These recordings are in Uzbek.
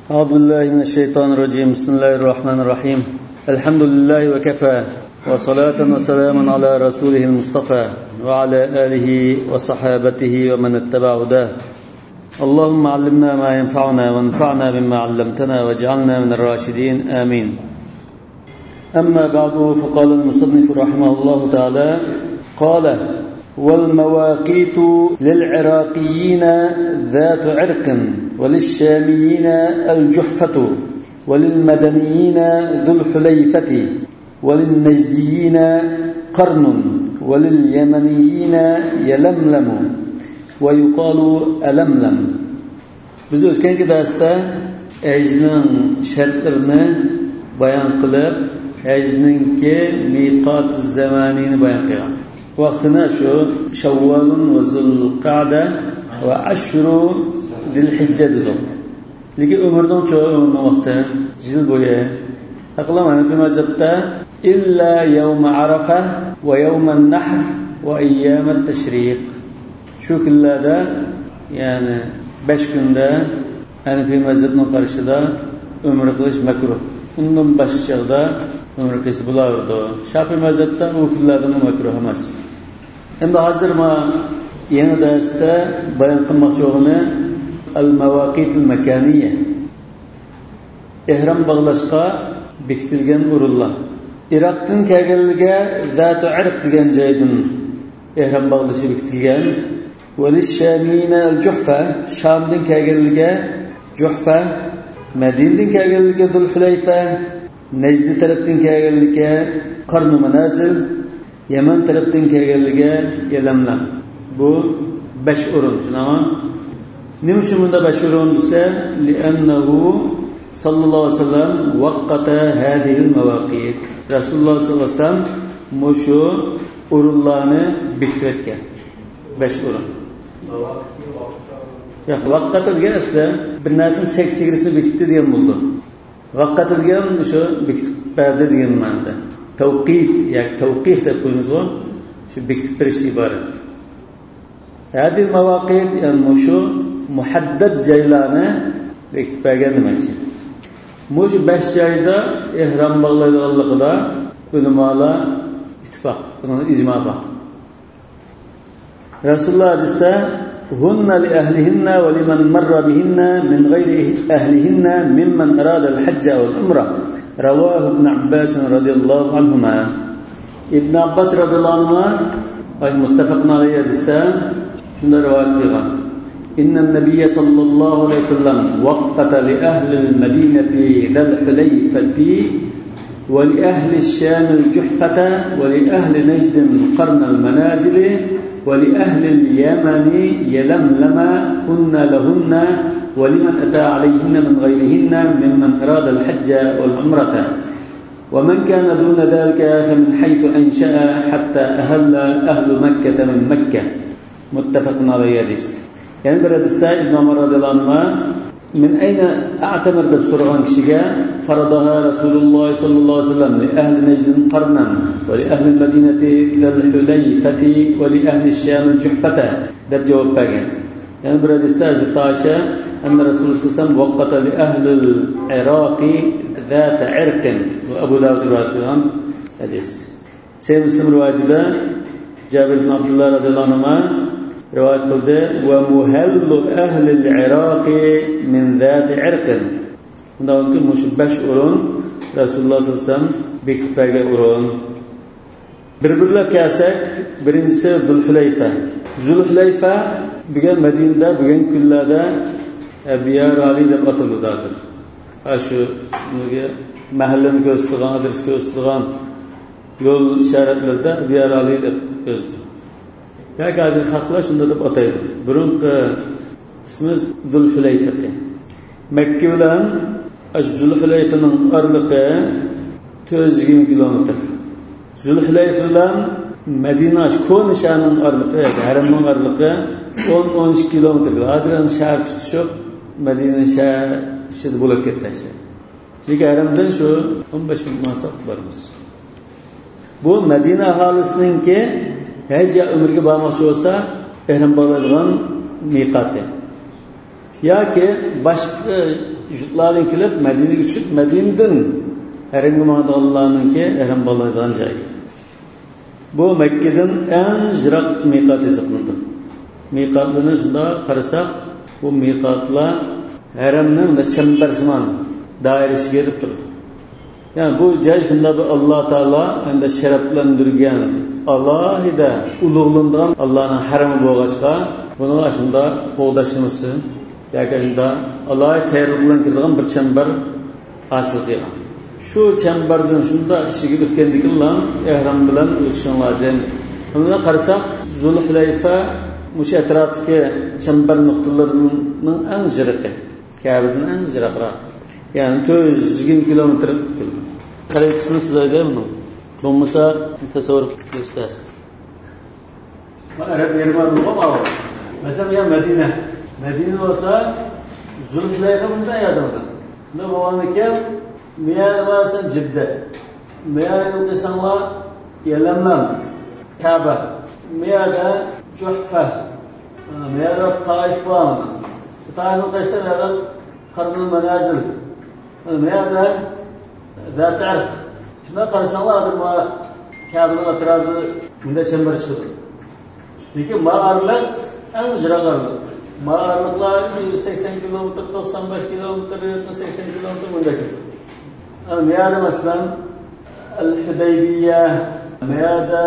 أعوذ بالله من الشيطان الرجيم. بسم الله الرحمن الرحيم. الحمد لله وكفى وصلاة وسلام على رسوله المصطفى وعلى آله وصحابته ومن اتبع هداه. اللهم علمنا ما ينفعنا وانفعنا بما علمتنا واجعلنا من الراشدين آمين. أما بعد، فقال المصنف رحمه الله تعالى: قال: والمواقيت للعراقيين ذات عرق، وللشاميين الجحفة، وللمدنيين ذو الحليفة، وللنجديين قرن، ولليمنيين يلملم ويقال ألملم. Biz o'tgan darsda hajning shartlarini bayon qilib, hajningki miqot zamanini bayon qilgan. Vaqtini shu Shavvolun va Zulqa'da va ashru Zilhijja dedik. Lekin umrdan cho'g'im vaqti yil bo'yi aqlamani bu mazhabda illa yawm Arafa va yawm an-Nahr va ayyam at-tashriq. Shu kunlarda, ya'ni 5 kunda Hanafi mazhabining qarashida umr qilish makruh. Undan boshqada umr qilish bo'lardi. Shafiy mazhabda u kunlarda makruh emas. Endi hozir yangi darsda bayon qilmoqchi bo'lganim al-mawaqitul makaniya. Ihrom bog'lashga bekitilgan o'rinlar. Iroqdan kelganlarga zatu irq degan joydan ihrom bog'lashi bekitilgan. Wal-shamina al-juhfa, Shamdan kelganlarga Juhfa, Madinadan kelganlarga Zul Hulayfa, Najd tarafdan kelganlarga Qarnu Manazil, Yaman tarafdan kelganlarga Yalamlam. Bu 5 o'rin. Shunami? Nima uchun bunda 5 o'rin desa, li'annahu sallallohu alayhi vasallam vaqata hadhihi al-mawaqit. Rasululloh sallallohu alayhi vasallam mushu o'rinlarni bekitib o'tgan. 5 o'rin. Yo'q, vaqata degan asli bir narsaning chek-chegarasini bekitdi degan bo'ldi. Vaqata degan shu bekitib berdi degan ma'noda. Tawqit, yoki tawqif deb qo'yamiz bu. Shu bekitib berish iborat. Hadhihi mavaqit, ya'ni shu muhaddad joylarni bekitib bergan demakchi. Shu 5 joyda ihrom bog'laydiganligida ulamolar ittifoq, buni ijmo bor. Rasululloh hadisda hunna li ahlihinna wa liman marra bihinna min ghairi ahlihinna mimman arada al-hajj wal umrah. Rawahu Ibn Abbas radhiyallahu anhuma. Ibn Abbas radhiyallahu anhuma ay muttafaqun alayhi hadisda shunday rivoyat qilgan. Inna an-nabiy sallallohu alayhi wasallam waqata li ahli al-madinati dhal hulayfati wa li ahli ash-sham al-juhfata wa li ahli najd qarn al-manazil wa li ahli al-yaman yalamlama kunna lahunna wa liman ata alayhinna min ghayrihinna mimman arada al-hajj wal-umrata wa man kana duna dhalika famin haythu ansha'a hatta ahalla ahlu makkah min makkah. Muttafaqun alayhi hadis. Yani bir hadisda İbn Umar radhiyallahu anhu min ayna a'tamir deb so'ragan kishiga faradaha Rasululloh sallallohu alayhi vasallam li ahli najd qarnan va li ahli al-madinati al-hulayfati va li ahli ash-sham al-juhfata deb javob bergan. Yani bir hadisda Hazrat Aisha anna Rasululloh sallallohu alayhi vasallam waqata li ahli al-Iraqi zat irqin va Abu Dawud rivoyat qilgan hadis. Sahih Muslim rivoyatida Jabir ibn Abdullah radhiyallahu anhu rivoyat qildi va muhallu ahli al-Iraqi min zat irqin. Bundan ki mush 5 o'rin Rasululloh sallallohu alayhi vasallam bekitib bergan o'rin. Bir-birlab kelsak, birinchisi Zul Hulayfa. Zul Hulayfa bugun Madinada bugun kunlarda Abiyar Ali deb ataladi hozir. Shu mahallani ko'rsatgan, adres ko'rsatgan yo'l ishoratlarda Abiyar Ali deb yozdi. Yoki hozir xalqlar shunda deb ataydi. Burunqi ismi Zul Hulayfa. Makka bilan Zul Hulayfaning oraliqi 420 kilometr. Zul Hulayfa bilan Madina Ko'nishaning oraliqi, haramning oraliqi 10-12 kilometr. Hozir shahar tutishib Madina shahri bo'lib ketdi. Lekin haramdan shu 15 mil masofa bormiz. Bu Madina aholisininki haj ya umrga bormoqchi bo'lsa, ihrom bo'ladigan miqati. yoki boshqa jutlardan kelib Madinaga tushib, Madinadan haramga mangdiganlarninki ihrom bo'ladigan joy. Bu Makkadan eng yiroq miqat hisoblanadi. Miqatlarni shunda qarasak, bu miqatlar haramning chambarsimon doirasiga kirib turadi. Yani bu joy shunda Alloh taolo endi sharaflantirgan, alohida ulug'langan Allohning harami bo'lg'achqa, buni shunda qo'llashimizni yoki shunda alohida tayyorlangan kirgan bir chambar hosil qilgan. Shu chambardan shunda ishiga o'tgandikilar ihrom bilan o'tishing lozim. Buni qarasak, Zulhulayfa mush atrofdagi chambar nuqtalarining eng yiroqi, Ka'badan eng yiroqroq. Yani 420 kilometr. Xaritasini sizlarga buni. Bo'lmasa tasavvur qilasiz. Arab yerma bo'lma. Masalan, ya Madina. Madina bo'lsa Zulhulayfa bunday yerda. Bunda bo'lganki, Miyada bo'lsa Jidda. Miyada desanlar Yalamlam, Ka'ba. Miyada Juhfa. Miyada Taif var. Taif'in qaysarlar Qarnul Manazil. Miyada Zat Arq. Shuna qarasanlar bu Ka'baning atrofida bunda chambar chiqadi. Lekin ma'arlar eng yiroqlar. Ma'arlar 180 km, 95 km, 80 km bunda keladi. Miyada masalan Al-Hudaybiyya, Miyada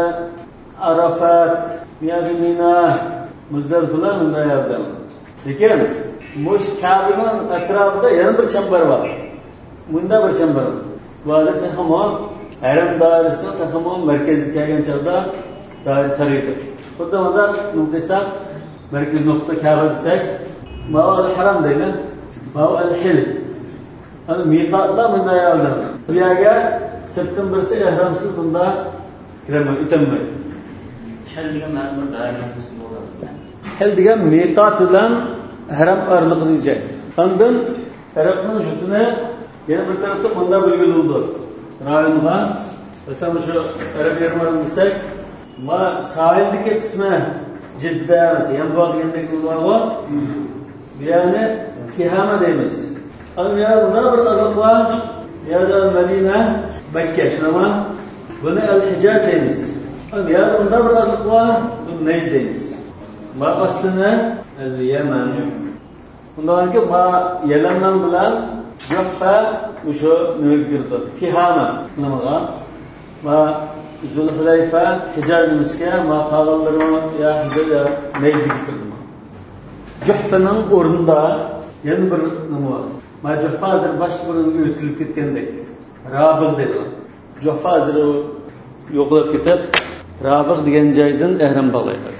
Arafat, Miyada Mina, Muzdaliflar bunda yerda. Lekin mush Ka'baning atrofida yana bir chambar bor. Bunda bir chambar bor. Bu hozir taxamon haram doirasining taxamon markaziga kelgan chog'da doir tariqi. Xuddi unda nuqta markaz nuqta Ka'ba desak, Ma'al Haram deydi. Ma'al Hil. Ana miqatlar bunda yerda. Bu yerga sirtdan birisi ihramsiz bunda kirolmaydi, o'tolmaydi. Hil degan ma'lum bir doirasi bo'ladi. Hil degan miqat bilan haram oraliqdagi joy. Ondan tarafning jutini yana bir tarafda bunda belgilanadi. Rayonga masalan shu Arab yerlarni desak, ma sahildagi qismi Jidda, Yanbu degandek bo'ladi. Yani Tihama deymiz. Al-Miyad bunda bir taraf var. Miyad Madina, Mekke, shunama. Buni Al-Hijaz deymiz. Al-Miyad bunda bir taraf var. Buni Najd deymiz. Ma aslini Al-Yaman. Bundan ki ma Yalamdan bilan Juhfa o'sha nima kirdi? Tihama nimaga? Va Zulhulayfa Hijazimizga ma qavllarni ya Hijaz Najdga kirdi. Juhfaning o'rnida yana bir nima bor. Ma Juhfa hozir boshqa o'ringa o'tkazilib ketgandek. Rabil dedi. Juhfa hozir yo'qlab ketib, Rabil degan joydan ihrom bog'laydi.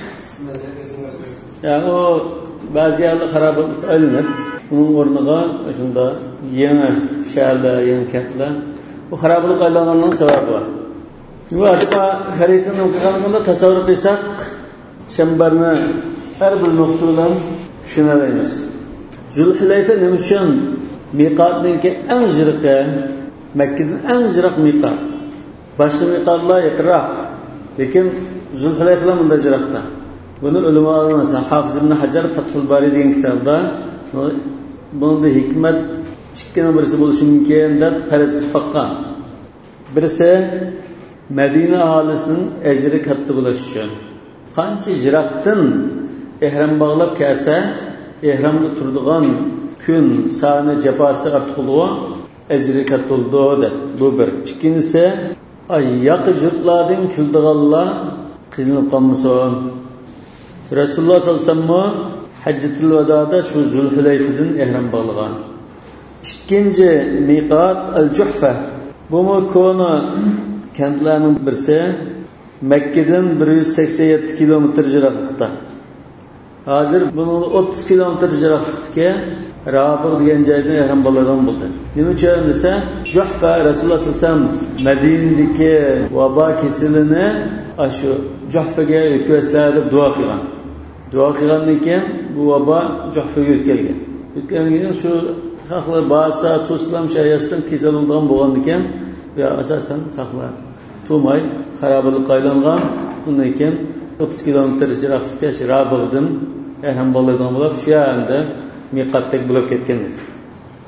Yani o bazı yerler xaroblik qilinib, uning o'rniga shunda yangi shaharlar, yangi kentlar bu xaroblik qilinganining sababi bor. Bu hatto xaritani o'qiganda tasavvur qilsak, chambarni har bir nuqta bilan tushunamiz. Zulhulayfa nima uchun miqatningki eng yiroqi, Makkadan eng yiroq miqat. Boshqa miqatlar yaqinroq, lekin Zulhulayfa bundan yiroqda. Bunu ulamalar mesela Hafiz ibn Hajar Fathul Bari degan kitobda bunda hikmat chiqqan birisi bo'lishi mumkin deb faraz qilib qo'ygan. Birisi Madina aholisining ajri katta bo'lishi uchun. Qancha jiroqdan ihrom bog'lab kelsa, ihromda turadigan kun soni jafosi ortquligi ajri katta bo'ldi. Bu bir. Ikkinchisi yaqin yurtlardan keldiganlar qiynalib qolmasin. Rasululloh sallallohu alayhi vasallam Hajjatul Vadoda shu Zulhulayfadan ihrom bog'lagan. Ikkinchi miqat Al-Juhfa. Bu kona kentlarning birisi Makkadan 187 kilometr yiroqlikda. Hozir bunun 30 kilometr yiroqlikka Rabil degan joydan ihrom bog'lagan bo'ldi. Nima uchun desa, Juhfa Rasululloh sallallohu alayhi vasallam Madinadagi vabo kesilini shu Juhfaga yetkazsa deb duo qilgan. Duo qilgandan keyin bu vabo Juhfaga yetkazgan. Yetkazgan shu xalqlar ba'sa Tuslam shayasdan kesiladigan bo'lgandan keyin va asosan xalqlar Tumay xaroblik qaylangan. Undan keyin 30 kilometr yiroqlikda Rabildan ihrom bog'lagan bo'lib, shu yerda miqatdek bo'lib ketgan.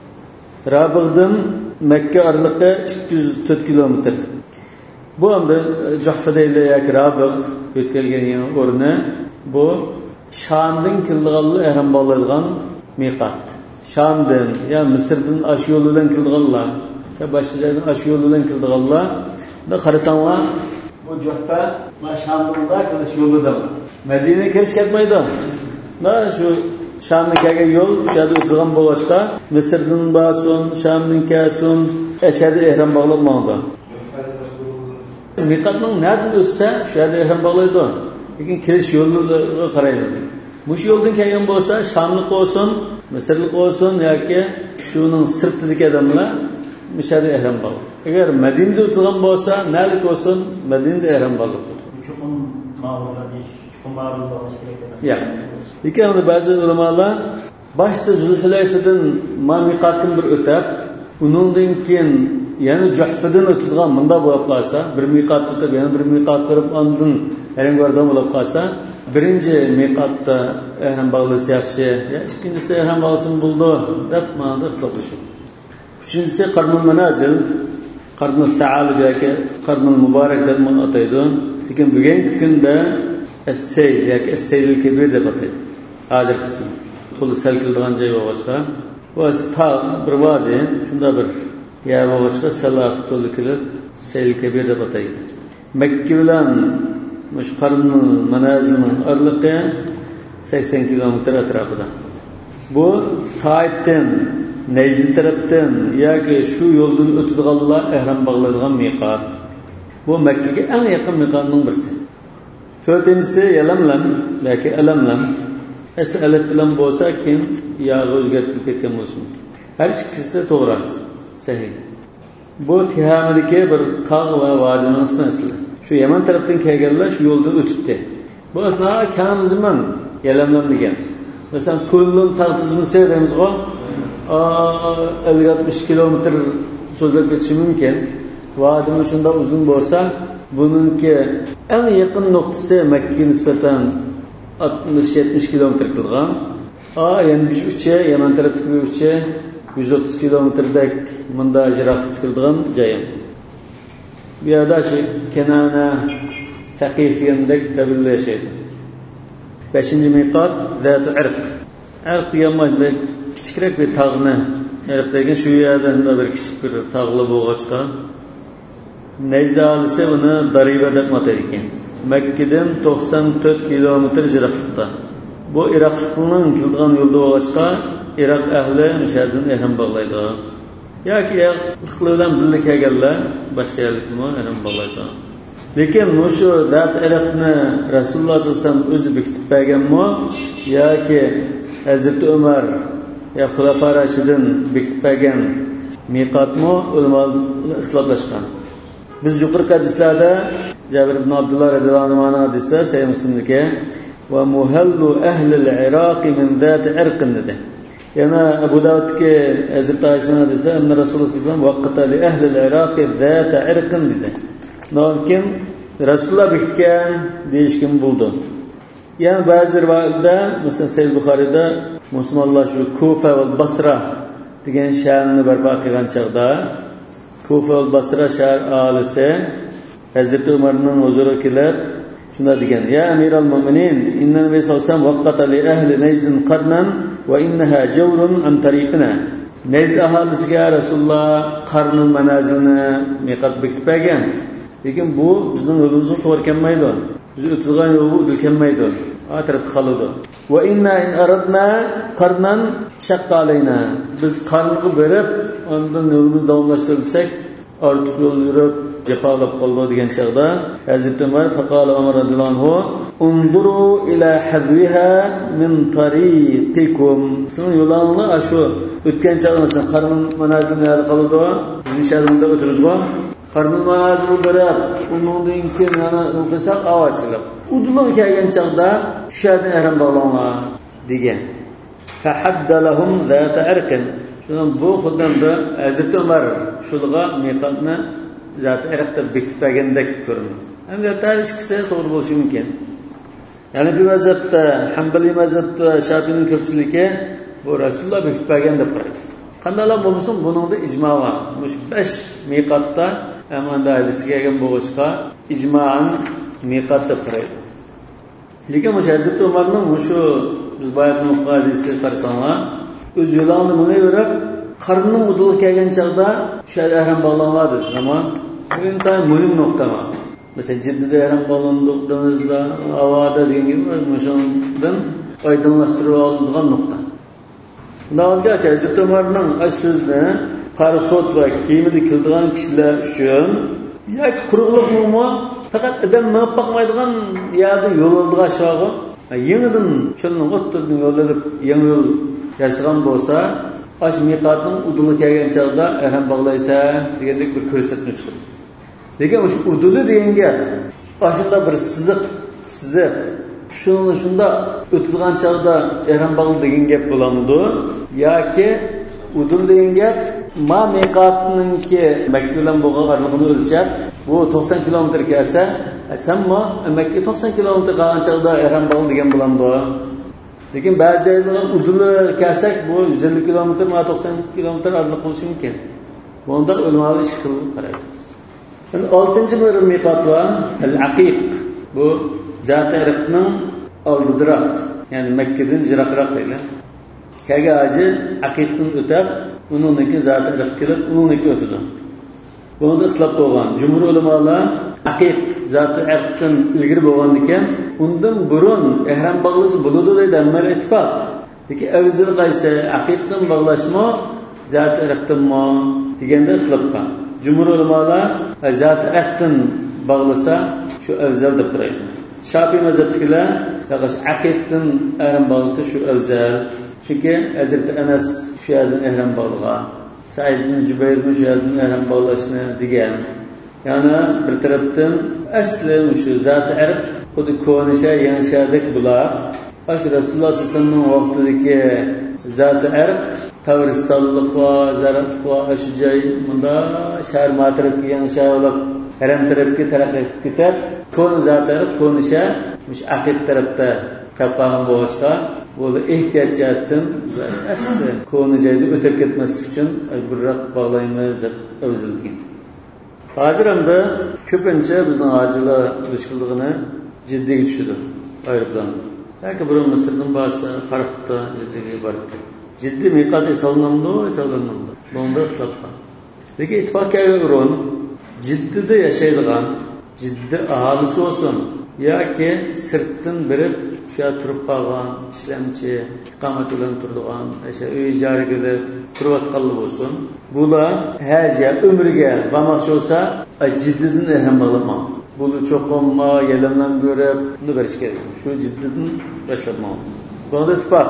Rabig'dan Makka oraliqi 204 kilometr. Bu hamda Juhfadayli yoki Rabig' o'tkazilgan o'rni bu Shamdan kelganlar ehram bog'laydigan miqat. Shamdan ya Misrdan ash yo'li bilan kelganlar ya boshqa joydan ash yo'li bilan kelganlar da qarasanglar bu Juhfa va Shamdan kelish yo'lidan Madinaga kirish ketmaydi. Mana shu Shamdan kelgan yo'l shada o'tirgan bo'lsa Misrdan basun, Shamdan kelsin, ashada ehram bog'lanmoqda. Miqatning nereden o'tsa shada ehram bog'laydi. Lekin kirish yo'liga qaraydi. Bu yo'ldan kelgan bo'lsa, Shamlik bo'lsin, Misrlik bo'lsin yoki shuning sirtidagi odamlar mishada ehram bog'laydi. Agar Madinada o'tirgan bo'lsa, nalik bo'lsin, Madinada ehram bog'laydi. Chuqur ma'lumotlar, chuqur ma'lumotlar kerak emas. Ya. Lekin ba'zi ulamolar boshda Zulhulayfadan miqatdan bir o'tib, uningdan keyin yana Juhfadan o'tadigan bunda bo'lib qolsa, bir miqat tutib, yana bir miqat qilib, ondan ehramgardan bo'lib qolsa, birinchi miqatda ehram bog'lasa yaxshi, ya ikkinchisi ehram bog'lasin bo'ldi deb ma'noda hisoblashib. Uchinchisi Qarnul Manazil, Qarnul Sa'alib yoki Qarnul Muborak deb ataydi. Lekin bugungi kunda As-Sayl yoki As-Saylul Kabir deb ataydi. Hozir qism. To'liq salkildigan joy bo'lg'achqa, bu tog' bir vadi, shunda bir yer bo'lg'achqa salat to'liq qilib Saylul Kabir deb ataydi. Makka bilan mush Qarnul Manazilning oraliqi 80 kilometr atrofida. Bu Taifdan, Najd tarafdan yoki shu yo'ldan o'tadiganlar ehram bog'laydigan miqat. Bu Makkaga eng yaqin miqatning birisi. To'rtinchisi Yalamlam yoki Alamlam. Alif bilan bo'lsa keyin yog'i o'zgartirib ketgan bo'lsin. Har ikkisi to'g'ri, sahih. Bu Tihamidagi bir tog' va vodining ismi. Shu Yaman tarafdan kelganlar shu yo'ldan o'tibdi. Bu asnoda kamizman Yalamlam degan. Masalan, Tullum tog' tizmasi deymiz-ku. 50-60 kilometr so'zlab ketishi mumkin. Vadimiz shunda uzun bo'lsa, buningki eng yaqin nuqtasi Makkaga nisbatan 60-70 kilometr qilgan. Yana bir uchi, Yaman tarafdagi uchi 130 kilometrdek munda jiroqlik qilgan joyim. Bu yerda shu Kanana Taqif degandek qabillar yashaydi. 5-chi miqat Zat Irq. Irq degan kichikroq bir tog'ni, Irq degan shu yerdan bir kichik bir tog'li bo'lg'achqa Najd aholisi buni Dariba deb ataydi ekan. Makkadan 94 kilometr jiroqlikda. Bu Iroqning kelgan yo'lda bo'lg'achqa Iroq ahli o'shadan ehram bog'laydi. Yoki iqli bilan birga kelganlar boshqa yerlikmi ehram bog'laydi. Lekin shu Zat Irqni Rasululloh sollallohu alayhi vasallam o'zi bekitib berganmi yoki Hazrat Umar ya Xulafa Rashidin bekitib bergan miqatmi ulamolar ixtiloflashgan. Biz yuqorqi hadislarda Jabir ibn Abdullah radhiyallohu anhu hadisda Sahih Muslimdagi va muhallu ahli al-Iraq min Zat Irq dedi. Yana Abu Davud'dagi Hazrat Aisha hadisi anna Rasululloh sollallohu alayhi vasallam vaqta li ahli al-Iraq Zat Irq dedi. Lekin Rasululloh bekitgan deyishkim bo'ldi. Yani ba'zi rivoyatlarda, masalan Sahih Buxoriyda musulmonlar shu Kufa va Basra degan shaharni barpo qilgan chaqda Kufa va Basra shahar aholisi Hazrat Umarning huzuriga kelib shunda degan: "Ya Amiral Mu'minin, inna Nabiy sallallohu alayhi vasallam waqata li ahli Najd qarnan va innaha jawrun an tariqina." Najd aholisiga Rasululloh Qarnul Manazilni miqat bekitib bergan. Lekin bu bizning yo'limizga to'g'ri kelmaydi. Biz o'tgan yo'lga o'tilmaydi. Atrofda qoladi. Va inna in aradna qarnan shaqqa alayna. Biz qarnga berib, ondan yo'limizni davomlashtirsak, ortiq yo'l yurib, jafolab qoldi degan chaqda Hazrat Umar faqala Umar radhiyallohu anhu unzuru ila hadwiha min tariqikum. Siz yo'lingni shu o'tgan chaqda Qarnul Manazilni qoladi. Biz shaharda o'tiribmiz. Qarnul Manazilni berib, undan keyin yana o'qisak avachilib. Udulib kelgan chaqda shu yerdan ehram bog'lanlar degan. Fahadda lahum zat irqin. Bu xuddi Hazrat Umar shulga miqatni Zat Irqda bekitib bergandek ko'rinadi. Albatta ikkisi to'g'ri bo'lishi mumkin. Ya'ni bu mazhabda Hanbali mazhabda Shafi'ning ko'pchiligi bu Rasululloh bekitib bergan deb qaraydi. Qandalar bo'lsin, buningda ijmo var. Mush 5 miqatda amanda hadisga kelgan bo'g'ishqa ijmoan miqat deb qaraydi. Lekin mush Hazrat Umarning mushu biz bayatning hadisi qarasanglar, o'z yo'lini menga ko'rib, qarnining uduli kelgan chaqda shu ihrom bog'lanadi. Ammo bu intayin muhim nuqta. Mesela Cidde'de ihrom bog'landığınızda havada degan gibi mushundan oydinlashtirib olingan nuqta. Bundan Hazrat Umarning so'zini parxod va kiyimni kildigan kishilar uchun yoki quruqlikmi faqat odam minib boqmaydigan yerda yo'l oldiga sho'g'i yangidan cho'lning o'ttirdan yo'llanib yangi yo'l yashigan bo'lsa, ash miqatning uduli kelgan chog'da ihrom bog'laysa degandek bir ko'rsatma chiqadi. Lekin o'sha uduli deganga ashunda bir siziq shunda o'tilgan chog'da ihrom bog'la degan gap bo'lamidi yoki udul degan gap ma miqatninki Makka bilan bo'lgan arlig'ini o'lchab bu 90 kilometr kelsa, senmi Makka 90 kilometr qolgan chog'da ihrom bog'la degan bo'lamdi. Lekin ba'zi joylarda uduli kelsak bu 150 kilometr va 90 kilometr araliq bo'lishi mumkin. Bunda ulamolar ish qilib qaraydi. 6-chi bir miqat var, al-aqiq. Bu zat-i irqning oldiroq, ya'ni Makkadan jiroqroq deydi. Kaga haji aqiqdan o'tab, uningki zat-i irq kelib, uningki o'tadi. Bunda ixtilof bo'lgan. Jumhur ulamolar aqiq zat-i irqdan ilgari bo'lgan ekan, undan burun ihrom bog'lashi bo'ladi deydi amal ittifoq. Lekin afzal qaysi aqiqdan bog'lashmi, zat-i irqdanmi deganda ixtilof qilgan. Cumhur ulamolar zat-i irqdan bog'lasa shu afzal deb qaraydi. Shafiy mazhabidagilar aqiqdan ihrom bog'lasa shu afzal. Chunki Hazrat Anas shu yerdan ihrom bog'lagan. Said ibn Jubayr shu yerdan ihrom bog'lashni degan. Ya'ni bir tarafdan asli shu zat-i irq xuddi ko'nisha yanshadek bular. Rasululloh sallallohu alayhi vasallam vaqtidagi zat-i irq Tavristonlik va Zaraf va Ashjay bunda shahar matrafga yanshayolib haram tarafga taraqqi ketib, ko'n zat-i irq ko'nisha mush aqiq tarafda qolgan bo'lsa, bu ehtiyojatdan asli ko'ni joyda o'tib ketmaslik uchun burroq bog'laymiz deb o'zilgan. Hozir hamda ko'pincha bizning hojilar mushkulligini jiddiy tushdi. Aeroplan. Yoki bir Misrdan bo'lsa, Farqda jiddiy bordi. Ciddi miqat hesablanmadi. Bunda ixtilof bor. Lekin ittifoqga o'rin jiddida yashaydigan, jiddi aholisi bo'lsin yoki sirtdan birib shu turib qolgan ishlamchi, iqomat bilan turadigan, o'sha uy ijaraga turayotganlar bo'lsin. Bular haja umriga bormoqchi bo'lsa, jiddidan ihrom bog'lamoq. Buni cho'qinma, yelamdan ko'rib, buni berish kerak. Shu jiddidan boshlamoq. Bunda ittifoq.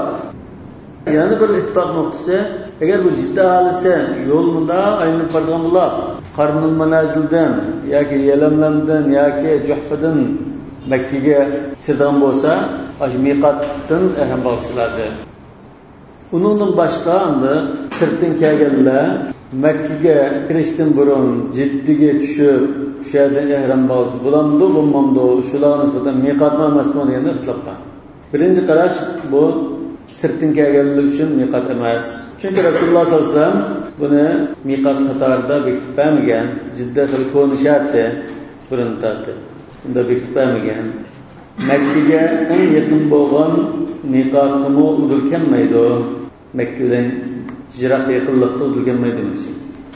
Yani bir ittifoq nuqtasi, agar bu jiddi aholisi yo'lda aylanib borgan bo'lsa, qarnul manazildan yoki yelamlandan yoki Juhfadan Makkaga chiqadigan bo'lsa, ash miqatdan ihrom bog'lashi lozim. Uningdan boshqa endi sirtdan kelganlar Makkaga kirishdan burun jiddiga tushib, shu yerdan ihrom bog'lash bo'lamdi, bo'lmamdi, shularga nisbatan miqatmi emasmi deganda ixtilof bor. Birinchi qarash bu sirtdan kelganlar uchun miqat emas. Chunki Rasululloh sollallohu alayhi vasallam buni miqat qatorida bekitib bermagan, jiddiy qilib ko'nishatdi, birinchi unda bekitib bermagan. Makkaga eng yaqin bo'lgan miqatni udilganmaydi. Makkadan jiroq yaqinlikda udilganmaydi demoqchi.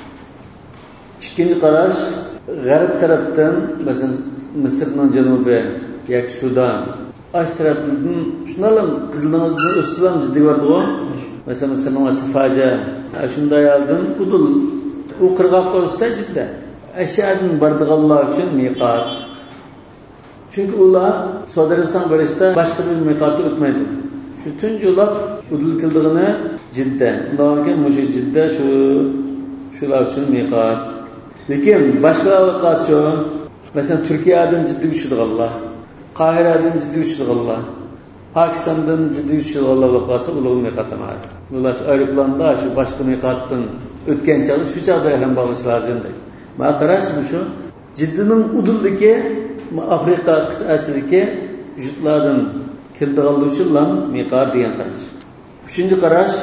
Ikkinchi qarash g'arb tarafdan, masalan, Misrning janubi yoki Sudan ash tarafdan shunalam qizlig'ingizni o'sizam jiddiy bordi-ku. Masalan, Misrning Safaja shunday yerdan udul u qirg'oq bo'lsa jiddi. Ashyadan bordiganlar uchun miqat. Chunki ular so'darsan berishda boshqa bir miqatga o'tmaydi. Shu tunjulab udul qildig'ini jidda. Undan mushu jidda shular uchun miqat. Lekin boshqa vaqtda masalan Turkiyadan jiddiy tushadiganlar, Qohiradan jiddiy tushadiganlar, Pokistondan jiddiy tushadiganlar vaqtda ular miqat emas. Ular aeroplanda shu boshqa miqatdan o'tgan chog'da shu chog'da ham bog'lash lozim deydi. Men qarash shu jiddining uduldagi Afrika qit'asidagi jutlardan keldiganlar uchun miqat degan qarash. Uchinchi qarash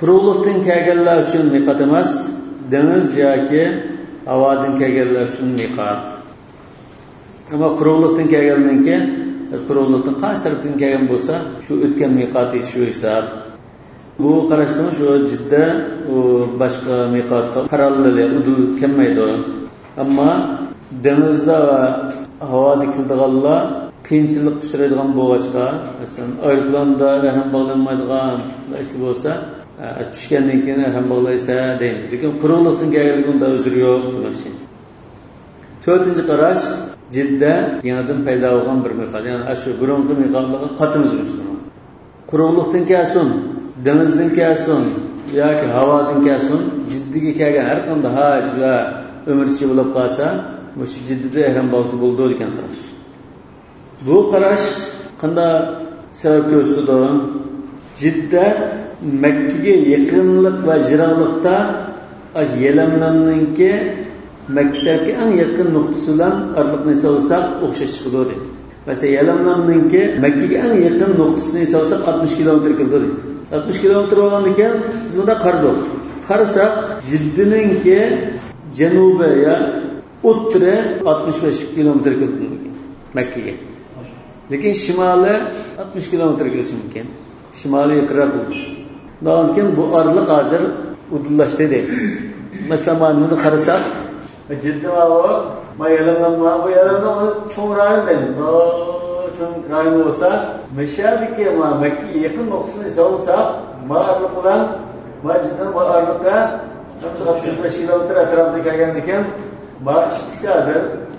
quruqlikdan kelganlar uchun miqat emas, dengiz yoki havodan kelganlar uchun miqat. Ammo quruqlikdan kelgandan keyin, quruqlikdan qaysi tarafdan kelgan bo'lsa, shu o'tgan miqati shu hisob. Bu qarashdim shu Jidda u boshqa miqatga parallel udul kelmaydi. Ammo dengizda va havoda kelganlar qiyinchilik uchraydigan bo'lg'achqa, masalan, aeroplanda ham bog'lanmaydigan ish bo'lsa, tushgandan keyin ham bog'laysa deydi. Lekin quruqlikdan kelganligida uzr yo'q demoqchi. To'rtinchi qarash Jidda yangidan paydo bo'lgan bir miqat, ya'ni shu burungi miqatlarga qatimiz musulmon. Quruqlikdan kelsin, dengizdan kelsin yoki havodan kelsin, Jiddiga kelgan har qanday haj va umrchi bo'lib qolsa, shu Jiddada ihrom bo'lsa bo'ldi degan qarash. Bu qarash qanday sabab ko'rsatdi? Jidda Makkaga yaqinlik va jiroqlikda Yelamnamninki Makkaga eng yaqin nuqtasi bilan orliqni hisoblsak o'xshash chiqadi. Masalan, Yelamnamninki Makkaga eng yaqin nuqtasini hisoblsak 60 kilometr keladi. 60 kilometr bo'lgan ekan, biz bunda qardik. Qarasak, Jiddininki janubi ya o'ttiri 65 kilometr keladi Makkaga. Lekin shimoli 60 kilometr kelishi mumkin. Shimoliy yaqinroq bo'ldi. Lekin bu orliq hozir udillashdi deydi. Masalan, buni qarasak, Jidda va Yelamnam cho'ng rayon deydi. Cho'ng rayon bo'lsa, Mashhadga Makkaga yaqin nuqtasini hisoblasa, orliq bilan Jidda va orliqqa 65 kilometr atrofida kelgan ekan, ikkisi hozir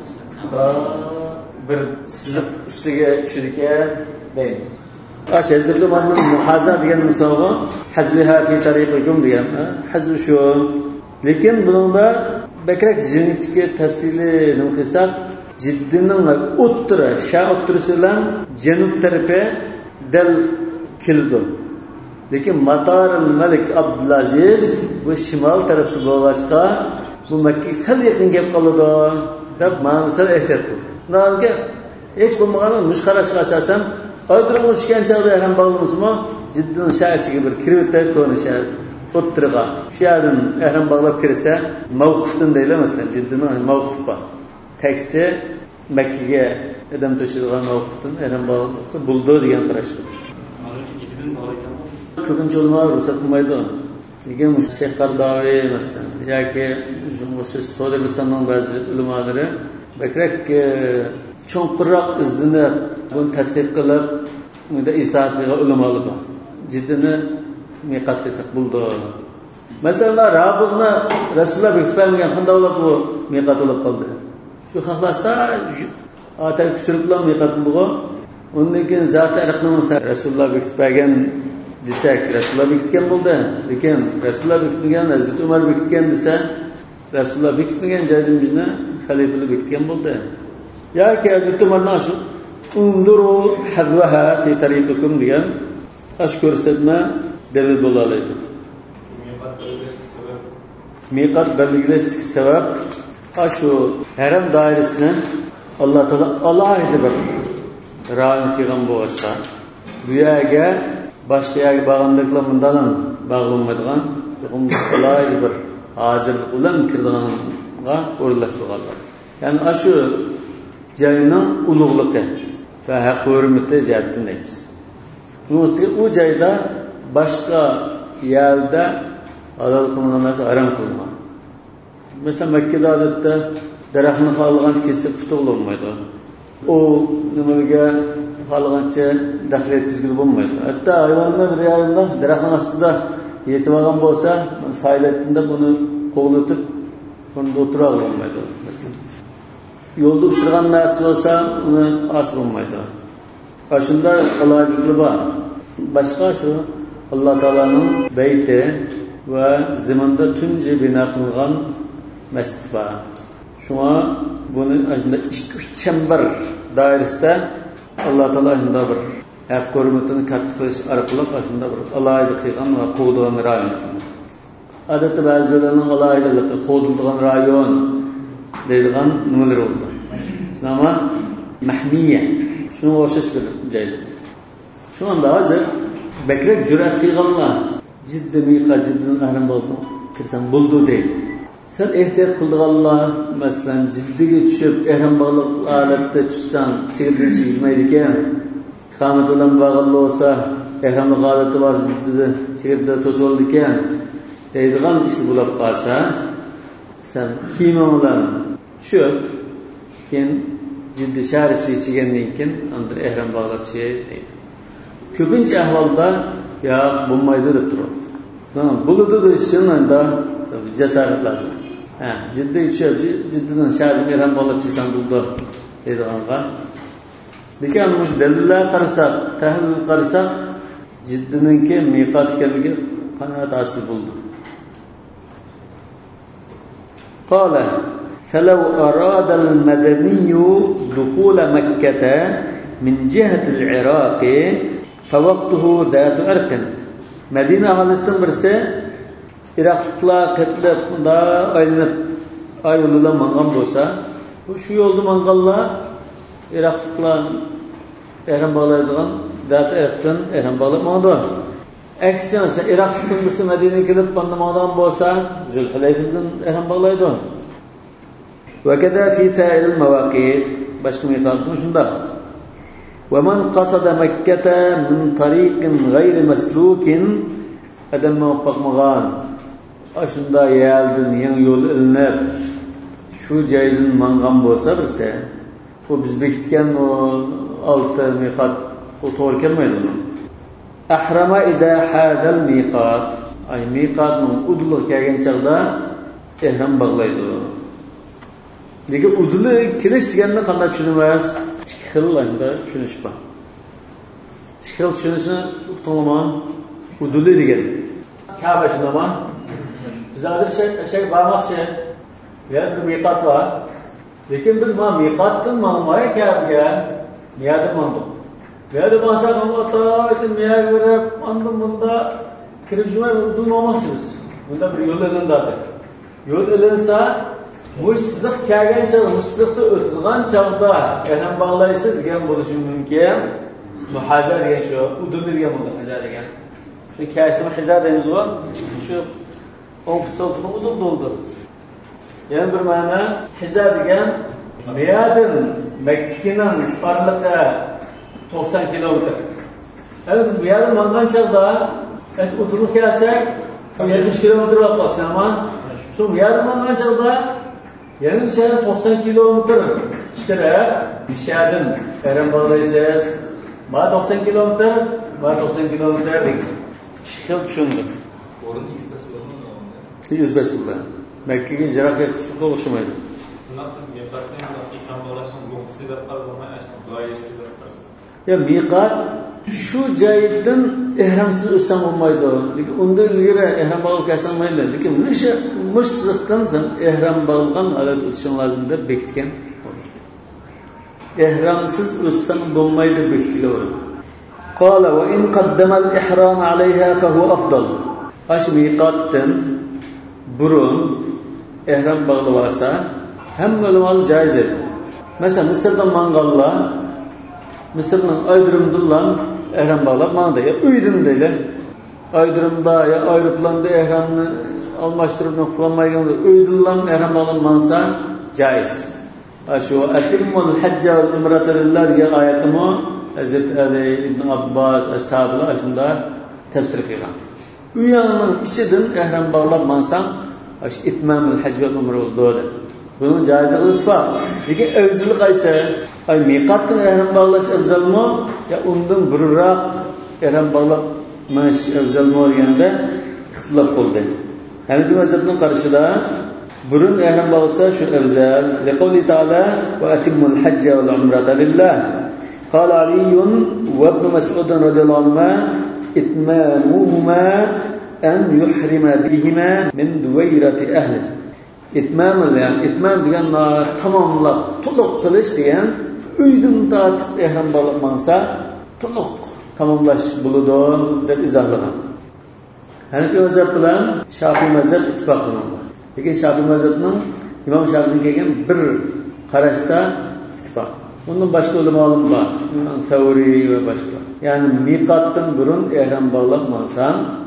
bir siziq ustiga tushadigan deymiz. Hozirda mana muhaza degan misolga hazliha fi tariqikum degan. Hazl shu. Lekin buningda bakrak jinchga tafsili nima qilsak, Jiddining o'ttiri, o'ttirisi bilan janub tarafi dal keldi. Lekin Matarul Malik Abdulaziz bu shimol tarafda bo'lg'achqa, bu Makkaga sal yaqin kelib qoldi deb ma'nosini ehtiyot qildi. Nega hech bo'lmaganda mushqarashga asosan Aydırın uçken çağda hem bağlamızmı cidden şahitçi bir kirvette konuşar ottırga. Şahidin ehrem bağlap kirse mavkuftan değil mesela cidden mavkuf var. Teksi Mekke'ye edem taşıdığın mavkuftan ehrem bağlamızsa bulduğu diyen karıştı. Kökünç olmağı ruhsat bulmaydı. Lekin Şeyh Qardavi mesela ya ki Suudi Arabistan'ın bazı ulamaları bekrak cho'nqiroq izni buni tadqiq qilib, unda ijtihod qilgan ulamolar bor. Jiddini miqat qilsak bo'ldi. Masalan, Rabig'ni Rasululloh bekitgan qanday bo'lib bu miqat bo'lib qoldi. Shu xalqlasda atar kusurlar miqat bo'ldi. Undan keyin zot ariqni Rasululloh bekitgan desak, Rasululloh bekitgan bo'ldi. Lekin Rasululloh bekitmagan, Hazrat Umar bekitgan desa, Rasululloh bekitmagan joydan bizni xalifalar bekitgan bo'ldi. Ya ki Hazrat Umar'dan şu unduru hazvaha fi tariqikum degan aş ko'rsatma dalil bo'la oladi. Miqat belgilashlik sabab shu haram doirasini Alloh taolo alohida bir rayon qilgan bo'lsa, bu yerga boshqa yerga borganliklar bundan bog'lanmaydigan, alohida bir hozirlik bilan kirganga o'rnashtirganlar. Ya'ni shu joyning ulug'ligi va haq-hurmati jihatdan deymiz. Bunisi u joyda boshqa yerda halol qilingan narsa harom qilingan. Masalan, Makkada odatda daraxtni xohlagancha kesib tutolmaydi. U nimaga xohlagancha daxl etkizgili bo'lmaydi. Hatto hayvonlar bir yerda daraxtning ostida yetib olgan bo'lsa, saylatda buni qo'g'latib, bunda o'tira olmaydi. Masalan, yo'lda uchirgan narsa bo'lsa, uni asl bo'lmaydi. Shunda aloyliklar bor. Boshqa shu Alloh taolaning bayti va zaminda tunji bino qilingan masjid bor. Shunga buni ikki chambar doirasida Alloh taolo shunda bir haq hurmatini katta qilish orqali shunda bir alohida qilgan va qo'ydigan rayon. Odatda ba'zilarning alohidaligi qo'ydigan rayon deydigan nimalar bo'ldi. Ama mahmiye. Şunu o'xshash bir joy. Şu anda hozir bakrak jur'at qilganlar ciddi miqat ciddidan ahram bo'lsin kirsan bo'ldi deydi. Sen ehtiyot qildiganlar masalan jiddiga tushib ehram bog'liq holatda tushsan chegirdan yurmaydi ekan. Iqomat bilan bog'liq bo'lsa ehramli holatda bor jiddida chegirda to'sildi ekan deydigan ish bo'lib qolsa sen kiyiming bilan tushib keyin jiddiy sharishi ichigandan keyin unda ehram bog'lab deydi. Ko'pincha ahvolda ya bo'lmaydi deb turadi. Bo'ladi deyishsin unda jasorat lazım. Jiddiy tushib jiddidan sharish ehram bog'lab chiqsan bo'ldi deydiganga. Lekin mush dalillar qarasak, tahlil qarasak jiddiningki miqat ekanligi qanoat hosil bo'ldi. قال فلو أراد المدني دخول مكة من جهة العراق فوقته ذات عرق. مدينة هالستن برسه Iraklılar qetlib da ayrılılan mangan bolsa, bu şu yolda mangallar Iraklılar ehram bağlaydigan zat Irak'tan ehram bağlamaqdı. Aksiyon ise Irak'tan birisi Medine'ye kelib bandamadan bolsa, Zülhülayfa'dan ehram bağlaydı. Ve keda fi sa'iril mawaqit, başka miqatın şunda. Ve men qasada Mekke'te min tariqin gayri meslukin adam muvaffaqmagan. Aşında yeldin, yan yol ilinib, şu joydan mangan bo'lsa birse, o biz bekitgan o altı miqat o to'g'ri kelmaydi uni. Ahrama ida hadal miqat, ay miqatning udli kelgan chaqda ehram bog'laydi. Lekin udli kirish deganni qanday tushunamiz? Ikki xil anda tushunish bor. Ikki xil tushunishni to'g'riman udli degan. Ka'ba shundaman Zadir şey bağmakçı ya bir miqat var. Lekin biz ma miqatdan ma'lumaya kelgan niyat mandım. Niyat bo'lsa Allohga aytib niyat berib, bunda kirib jumay bo'lmoqchimiz. Bunda bir yo'l ilinadi. Yo'l ilinsa, mushsiq kelgan chaq, mushsiqda o'tilgan chaqda ehram bog'laysiz degan bo'lishi mumkin. Muhazar degan shu, udul degan bo'ldi, hizar degan. Shu kasimi hizar deymiz va shu 10 so'tni uzun doldu. Yani bir ma'no hiza degan Riyadın Mekke'nin arlıqı 90 kilometre. Evet biz Riyadın mangan çağda es oturup gelsek 70 kilometre yapmasın ama şu Riyadın mangan çağda yarım şehir 90 kilometre çıkıra Riyadın ehram bağlayacağız. Ma 90 kilometre, ma 90 kilometre dik. Çıkıp düşündüm. Orun ispesi olmadı. Yüzbesillah. Mekke'ye cirak etişi oluşmaydı. Bunlar biz miqatdan ikram bağlaşan yo'qsida qaralmay ashna doirsida qarsa. Ya miqat şu joydan ehramsiz o'tsan bo'lmaydi. Lekin unda ilgari ehram bog'lab kelsan mayli. Lekin mushsiqdan sen ehram bog'lagan holat o'tishing lozim deb bekitgan. Ehramsiz o'tsan bo'lmaydi bekitgan. Qala va in qaddama al-ihram 'alayha fa huwa afdal. Ash miqatdan burun ehram bog'lasa hamma ulamo joiz edi. Masalan, Misrdan mangallar Misrning Aydırımdan ehram bog'lab manda ya uydim deydi. Aydırımda ya aeroplanda ehramni almashtirib qilolmaganda uydilan ehram bog'lansa joiz. Shu atimul hajja val umrata lillah degan oyatni Hazrat Ali ibn Abbas ashablar shunda tafsir qilgan. Uyanın işidən ehram bağlab mansan, itmamul hacc və umrə oldu. Bunun caizliği var. Lekin afzali qaysi? Ay miqatdan ehram bağlash afzalmi? Ya undan burunroq ehram bağlash afzalmi deganda ixtilof bo'ldi. Hanafi mazhabning qarashida burun ehram bağlasa shu afzal. Liqawli ta'ala va atimul hajj val umrata lillah. Qala Ali va Ibn Mas'ud radhiyallohu anhuma itmamuhuma an yuhrima bihima min duwayrati ahli. İtmam yani itmam degan tamomlab to'liq qilish degan uydan tortib ehram bog'lamansa to'liq tamomlash bo'ladi deb izohlagan. Hanafi mazhab bilan Shafiy mazhab ittifoq qilgan. Lekin Shafiy mazhabning Imom Shafiy kelgan bir qarashda ittifoq. Bundan başka ulamalarım var. Savri ve başka. Yani miqatdan burun ehram bağlamansan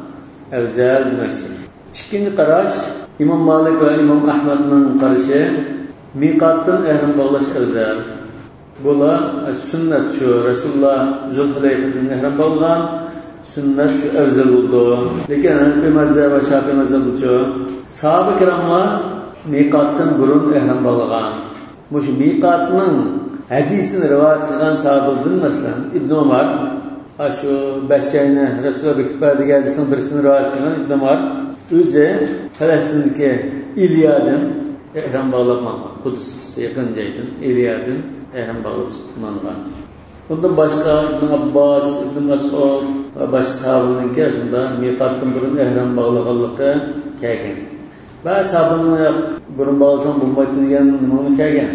Afzal demakchi. İkinci qarash İmam Malik ve İmam Ahmed'nin qarışı miqatdan ehrim bağlash afzal. Bular sünnet şu Resulullah Zulhuleyfe'den ehrim bağlagan sünnet şu afzal oldu. Lekin Hanafi mazhab ve Şafii mazhab şu sahabe kiramlar miqatdan burun ehrim bağlagan. Bu şu miqatning hadisini rivayet qilgan sahabelardan masalan İbn Umar şu beşçayni Resulullah bekitberdiği hadisinin birisini rivayet qilgan İbn Umar o'zi Falastin'deki İlyad'ın ehrim bağlaman, Kudüs yakın joydan İlyad'ın ehrim bağlaman. Bundan başqa İbn Abbas, İbn Mas'ud ve başqa sahabelarninki aslında miqatdan burun ehrim bağlaganlıqqa kelgan. Ve sahabelarning burun bağlasam bo'lmaydi degan nimani kelgan.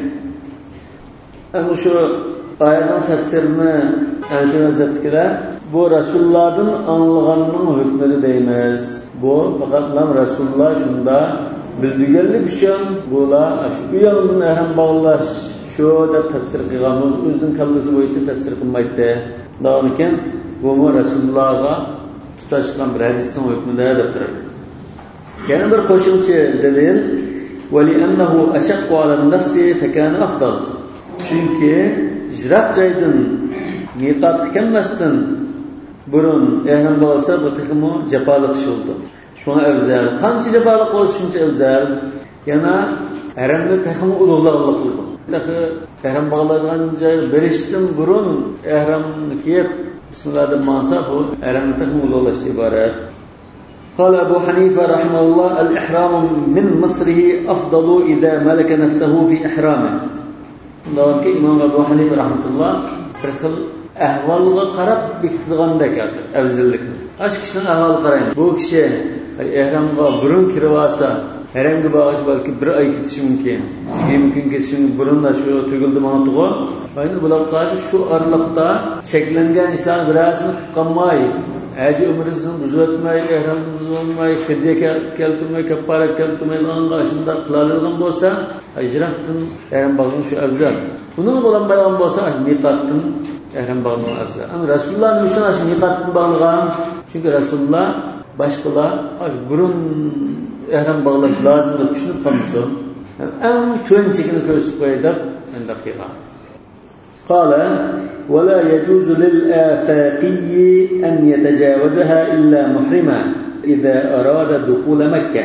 Ana şu ayetning tafsirini anlatadilar. Bu Resulullah'dan anlaganning hükmü deymiz. Bu fakat Resulullah şunda bildiğinlik üçün bula şu uyanın ehrim bağlash şu da tafsir qilganmiz. O'zining kallasi bo'yicha tafsir qilmaydi. Dağınken bu Resulullah'a tutashgan bir hadisning hükmünde debdir. Yana bir qo'shimcha dalil وَلِأَنَّهُ أَشَقُّ عَلَى النَّفْسِ فَكَانَ أَفْضَلُ. Çünkü jirak joydan miqat kelmasdan burun ehrim bo'lsa bu texmo jafoliq ish bo'ldi. Shuna afzal. Qancha jafoliq bo'lsa shuncha afzal. Yana haramni texmo ulug'laqlik qildi. Lekin ehrim bog'langan joy berishdan burun ehrimni kiyib bismillah deb masa bu haramni texmo ulug'lash iborat. قال أبو حنيفة رحمه الله الإحرام من مصره أفضل إذا ملك نفسه في إحرامه. لذلك إمام أبو حنيفة رحمه الله فرخل أهوالغا قرب بكتغندك أفزلك. أش كشن أهوال قرين. Bu kişi ihramga burun kirvasa herhangi bir ağaç belki bir ay kitishi mumkin. Mümkün kitishi burunla şu tugildi mantığı. Aynı bular şu aralıkta çeklengen işlerin birazını tutqanmay Hacı ömrünüzün uzatmay, ehramını uzatmay, fidye keltirmay, kappara keltirmay, şunda kılalılgan bolsa, icrahtın ehram bağının şu afzal. Bunun bulanmayan bolsa, miqattın ehram bağının afzal. Ama Resulullah'ın için şu miqattın bağlıgan, çünkü Resulullah başkalar burun ehram bağlaş lazım da düşünüp kalmışsın. En tön çekini köysüp koyup, en dakika. قال ولا يجوز للآفاقي أن يتجاوزها إلا محرما إذا أراد دخول مكة.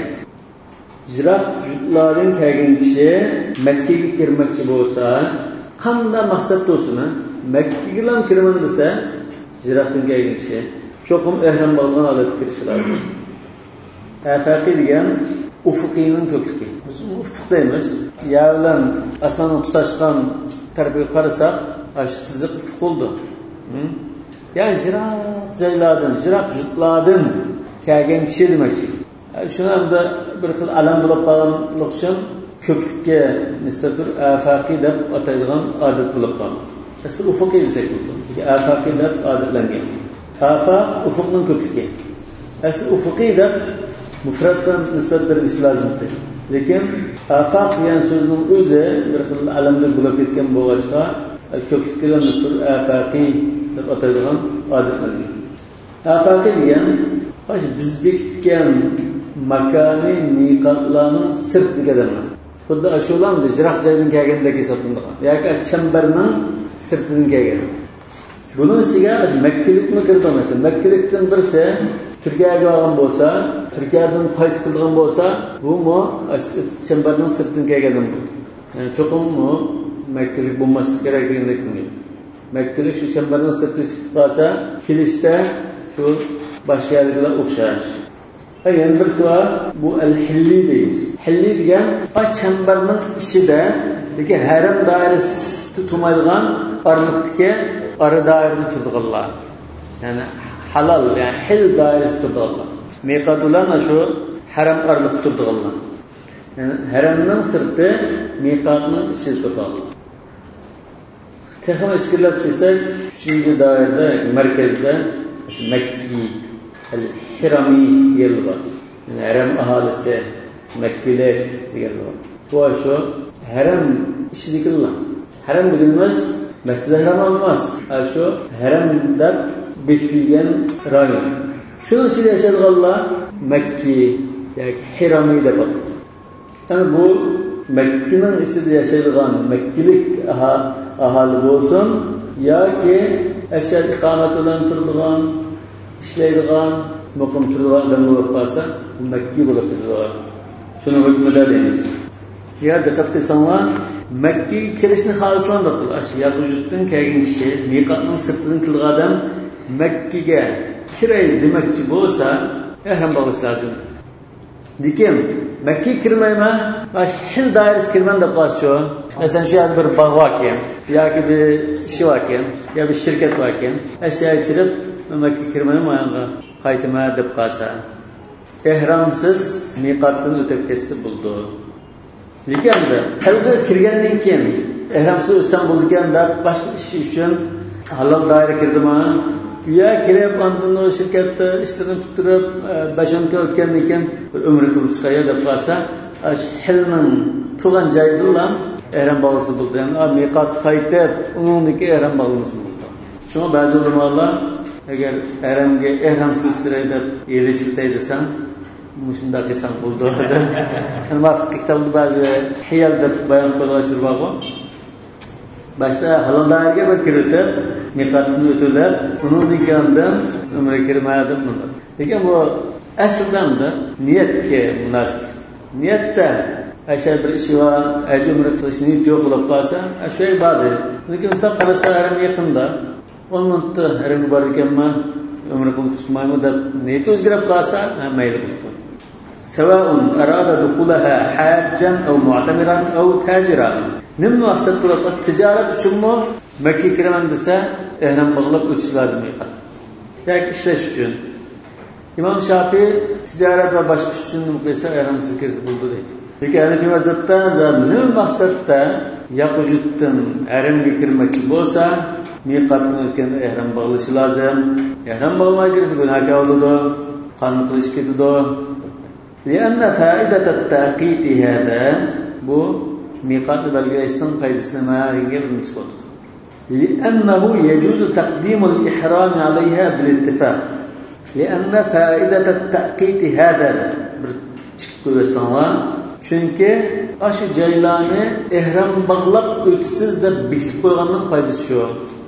Jiratların kelgen kişi Mekke'ye girmekçi olsa, qanday maqsad olsun, Mekke'ye lan kirmen dese, jiratın kelgen kişi çokum ehram bağlagan adet kirishi lazım. Afaqi degan ufuqiyning ko'pligi. Biz ufuq deymiz. Yavlan aslanning tutashgan tarafiga qarasak, aşı siziq ufuq oldu. Yani jirat joylardan, jirat jutlardan kelgan kishi demakchi. Shuni hamda bir xil alam bo'lib qolganlik uchun ko'plikka nisbatan afaqi deb ataydigan odat bo'lib qoldi. Asl ufuqiy desak bo'ldi. Afaqi deb odatlangan. Afaq ufuqning ko'pligi. Asl ufuqiy deb mufraddan nisbat berilishi lozimdir. Lekin afaq degan so'zning o'zi bir xil alamda bo'lib ketgan bo'lg'achqa ko'plikka nisbatan afaqi deb ataydigan odatlangan. Afaqi degan biz bekitgan makani miqatlarning sirtiga demak. Xuddi ashulan jirat joydan kelgandagi hisoblanadi. Yoki chambarning sirtidan kelgan. Buning ichiga Makkalikni kirdi masalan. Makkalikdan birisi Turkiyaga olgan bo'lsa, Turkiyadan qaytib kelgan bo'lsa, bu chambarning sirtidan kelgan bo'ladi. Yani cho'qim Makkalik bo'lmasi kerakligini bilmaydi. Makkalik shu chambarning sirtidan chiqib qolsa, kelishda shu başka yerlerle o'xshash. Yani birisi var, bu el-hilli deymiz. Hilli degan baş chambarning ichida, lekin haram doirasi tutilmaydigan orliqdagi ara doirada turadiganlar. Yani halal, yani hil doirasi turadiganlar. Miqatulan shu haram orliqda turadiganlar. Yani haramning sirti miqatning ichida turadiganlar. Texnik iskilab çizsak, üçüncü doirada, markazda Mekki el-Hirami yeri var. Yani harem ahalisi Mekkiler yeri var. Bu şu harem işi dikillah. Harem bilmez, mesele haram olmaz. Şu haremde bekleyen rayon. Şunun içinde yaşadıqanlar Mekki yoki Hirami deb atıladi. Yani bu Mekke'nin içinde yaşadıqan Mekkilik ahali bo'lsin yoki ashar iqomat bilan turadigan, ishlaydigan, muqim turadigan odamlar bo'lib qolsa, Mekki bo'lib turadi. Shuni hukmida deymiz. Ya diqqat qilsanglar, Mekke'ga kirishni xohlasanglar, Yaqujutdan kelgan kishi, miqotning sirtidan kelgan odam Mekke'ga kiray demoqchi bo'lsa, ihrom bog'lash lozim. Lekin Mekke'ga kirmayman, mana hil doirasiga kirman deb qolsa, masalan shu yerda bir bog' bor ekan, yoki bir ish bor ekan, yo bir shirkat bor ekan, ashyoga kirib Mekke'ga kirmayman, qaytaman deb qolsa, ihromsiz miqotdan o'tib ketsa bo'ldi. Lekin qalbga kirgandan keyin ihramsiz o'tsam bo'lgan deb boshqa ish uchun halol doira kirdimi? Ya kirib andin shirkatda ishlarni tutirib 5-10 kun o'tgandan keyin umra qilib chiqay deb qolsa, hilning tug'an joyidan ihrom bog'lasi bo'ldi. Yani miqot qaytib, uningdagi ihrom bog'lasi bo'ldi. Shunga ba'zi ulamolar agar ihramsiz siray deb elishitay desam, shunda qilsam bo'ldi. Yani vaqt kitobda ba'zi hiyal deb bayon qilishir bor. Başta halol doiraga bir kiritib, miqotni o'tib, uningdan umra kirmadim bunday. Lekin bu asldan niyatga munosib. Niyatda ashar bir ish va umra qilish niyat yo'q bo'lib qolsa, shu ibodat. Lekin unda qarasa haram yaqinda, o'nda haram bor ekanmi, umra qilib chiqmayman deb niyat o'zgarib qolsa, mayli bo'ladi. Sawa'un arada dukhulaha hajjan aw mu'tamiran aw tajiran. Nima maqsad qilib tijorat uchunmi Makka kiraman desa, ihrom bog'lab o'tish lozim ekan. Yoki ishlash uchun. Imom Shofiy tijorat va boshqa uchun nima qilsa, ihromsiz kirsa bo'ldi deydi. Lekin Hanafiy mazhabda nima maqsadda Yaqujutdan ihramga kirmoqchi bo'lsa, miqotdan o'tgan ihrom bog'lashi lozim. Ihrom bog'lamay kirsa gunohkor bo'ladi, qanday qilish ketadi. Lianna fa'idatu at-taqiit hada bu miqot belgilashning foydasi nimaga birinchi bo'ldi. Li'annahu yajuzu taqdim al-ihram 'alayha bil-ittifaq. Li'anna fa'idatu at-taqiit hada bir chiqib qo'ysalar, chunki o'sha joylarni ihrom bog'lab o'tisiz deb bekitib qo'yganning foydasi shu.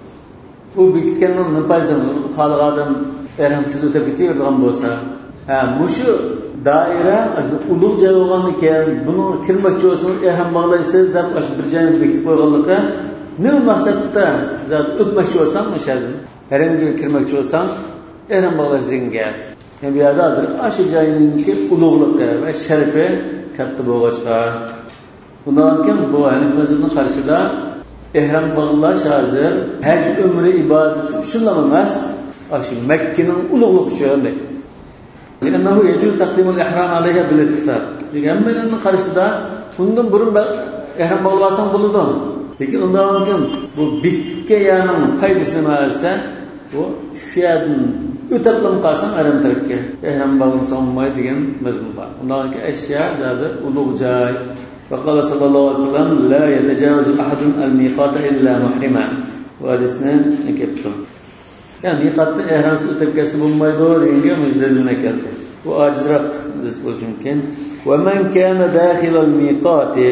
Bu bekitganning nima foydasi? Xalq odam ihromsiz o'tib ketadigan bo'lsa, mushu daira ulug' joy bo'lgandan keyin buni kirmoqchi bo'lsangiz ihrom bog'laysiz deb bir joyni bekitib qo'yganligi nima maqsadda zot o'tmoqchi bo'lsam o'shadi haramga kirmoqchi bo'lsam ihrom bog'lash degan gap. Yani bu yerda hozir shu joyninki ulug'ligi va sharafi katta bo'lg'achqa bundan keyin bu Hanifiy qarshida ihrom bog'lash hozir haj umri ibodati uchun emas, shu Makkaning ulug'ligi uchun. لأنه يجوز تقديم الإحرام عليها بالاتفاق. Çünkü benim karşıda bundan burun ihram bağlasan bulurdun. Peki ondan sonra bu bitke yanın faydasını alsa, bu şu yerden öteplen kalsam ihram tarafke. İhram bağlansa olmayı diyen mezmun var. Ondan sonra eşya zaten ulug cay. Ve kâle sallallahu aleyhi ve sellem la yetecavüzü ahadun el-miqata illa muhrima. Bu hadisini ekiptim. Yani miqatni ihramsiz o'tib ketsa bo'lmaydi degan mujdaline keldi. Bu ajizroq bo'lishi mumkin. Va man kana dakhilal miqati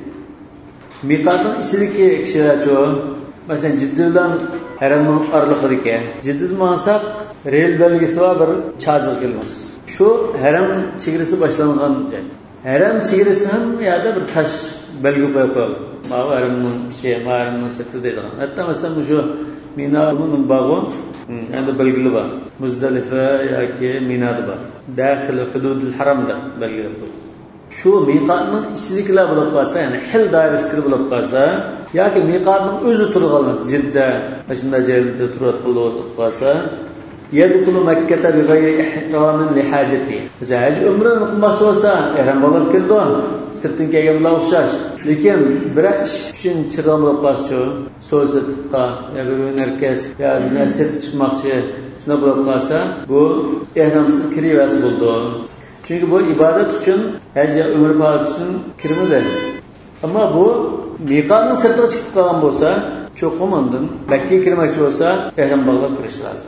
miqatning ichidagi kishilarcho, masalan, Jiddadan haramning oraliqidagi. Jiddadan maqsad rel belgisi va bir chazig kelmas. Shu haram chegarasi boshlangan joy. Haram chegarasi ham yerda bir tash belgi qo'yib qo'yilgan. Mana haramning ichi, haramning sirti deydigan. Hatto masalan shu Mina'nın bağı anda belgili var. Muzdalife yoki Mina'da var. Daxil hududul haramda belgili var. Şu miqatning ichidagilar bo'lib qolsa, ya'ni hil doirasiga bo'lib qolsa, yoki miqatning o'zi turgan Jidda, shunday joyda turib qolsa, yadkhulu Makkata bi ghayri ihramin li hajati. Haj umra qilmoqchi bo'lsa, ihrom bo'lib kirdi. Sirtin kelganlar o'xshash. Lekin bir ish uchun chiroq bo'lib qolsa, so'zitqa yoki narkaz yoki nasib chiqmoqchi, shuna bo'lib qolsa, bu ihromsiz kirivas bo'ldi. Chunki bu ibodat uchun, haj va umra faoliyati uchun kirmadi. Ammo bu miqotning sirtiga chiqib qolgan bo'lsa, cho'qim undan Makkaga kirmoqchi bo'lsa, ihrom bog'lab kirish lozim.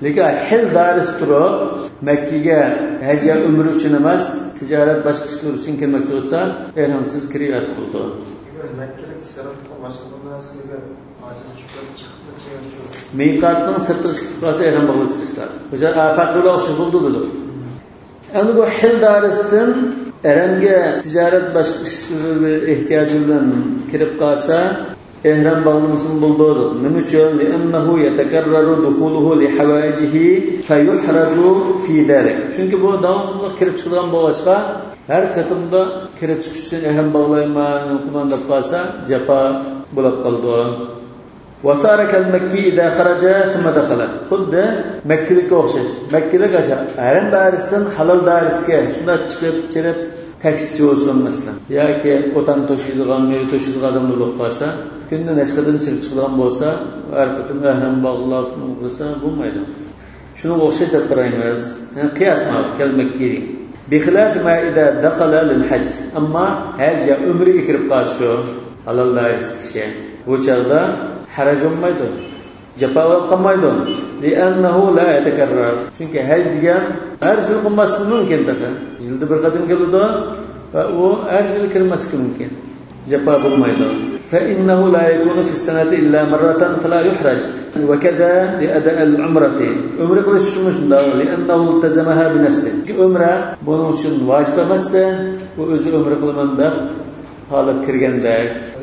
Lekin hil daris turib Makkaga hajga umr uchun emas, tijorat boshqa ishlar uchun kelmoqchi bo'lsa, ehramsiz kirib bo'ldi. Makkalik siratga boshqa narsaga hojat chiqib miqatning sirtga chiqib qolsa ehram bog'lab chiqishlar. O'sha farqli o'xshab bo'ldi dedi. Endi bu hil darisdan ehramga tijorat boshqa ishlar ehtiyoji bilan kirib qolsa ehram bog'lansin bo'ldi. Nima uchun? Li'annahu yatakarraru dukhuluhu li hawajihi fayuhraju fi dalik. Chunki bu davomli kirib chiqadigan bo'lsa, har qatimda kirib chiqish uchun ehram bog'layman, qilman deb qolsa, jafo bo'lib qoldi. Wasara kal-makki idza kharaja thumma dakhala. Xuddi Makkalikka o'xshash. Makkalik acha ehram darisdan halol darisga shunday chiqib kirib taksichi bo'lsin masalan. Yoki o'tan to'shiydigan, meva to'shiydigan odamlar bo'lib qolsa, kunda nashqadan chiqib chiqadigan bo'lsa, har qatim ehram bog'lab bo'lsa bo'lmaydi. Shuni o'xshash deb qaraymiz. Qiyos kal-makki. بخلاف ما إذا دخل للحج أما حج يا عمره كرب قاسو على الله يسكشين وجردا حرج ما يدون جفاء ما يدون لأنه لا يتكرر çünkü حج جان أرجل قماس ممكن دفع جلد برقدم كله وأرجل كرماس ممكن جفاء ما يدون فإنه لا يكون في السنة إلا مرة فلا يحرج وكذا لأداء العمرة عمرة قلش مش لأنه التزمها بنفسه عمرة بنوشن واجب مسته وأز عمرة قلمن ده حالة كرجان ده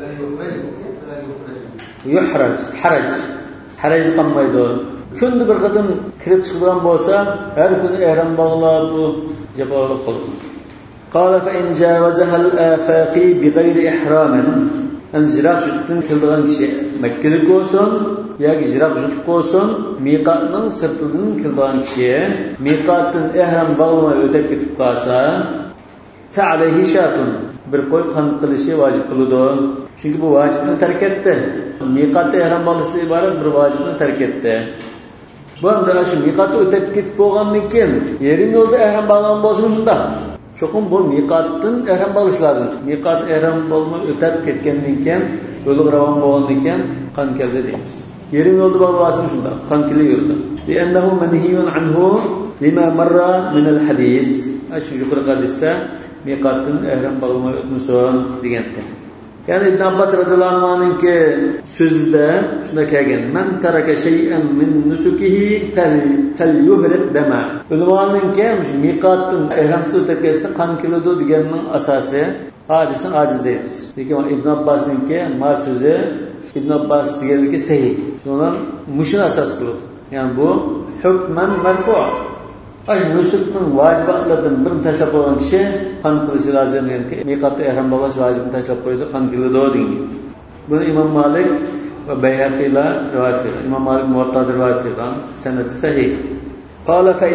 حرج قم يدور كل برقدم كريب شغلان بوسا هر كل إحرام باغلاب جبال قل قال فإن جاوزها الآفاقي بغير إحرام أن جراب جتن كلدغان كشي مكلك olsun yoki jiroq jutib olsun miqatning sirtidan kelgan kishi miqatdan ihrom bog'lamay o'tib ketib qolsa ta'alayhi shatun bir qo'y qan qilishi vojib qiladi. Chunki bu vojibni tark etdi. Miqatda ihrom bog'lashdan iborat bir vojibni tark etdi. Bu hamda shu miqatni o'tib ketib bo'lgandan keyin yerim yo'lda ihrom bog'lagan bo'lsa shunda cho'qim bu miqatdan ihrom bog'lash lozim. Miqat ihrom bo'lmay o'tib ketgandan keyin yo'lga ravon bo'lgandan keyin qan keldi deymiz. yerim yo'lda bog'lasin shunda qan kelib yurdi. Li'annahu manhiyun anhu lima marra min al-hadis. Shu yuqori hadisda miqatdan ihrom bog'lamay o'tmasin deganda. Yani İbn Abbas radhiyallohu anhu'ningki so'zida shunda kelgan: "Man taraka shay'an min nusukihi falyuhriq dama." Ulamolarningki miqatdan ihramsiz o'tib ketsa qon keladi deganning asosi hadisni ojiz deymiz. Lekin Ibn Abbasningki ma so'zi Ibn Abbas deganligi sahih. Shundan mushuni asos qilib, ya'ni bu hukman marfu'. Ay nusukning vojibatlaridan birini tashlab qo'ygan kishi qon qilishi lozim ekanki, miqatda ihrom bog'lash vojibini tashlab qo'ydi, qon keladi degan. Buni Imom Malik va Bayhaqiylar rivoyat qilgan. Imom Malik Muvattada rivoyat qilgan, sanadi sahih. Qala fa in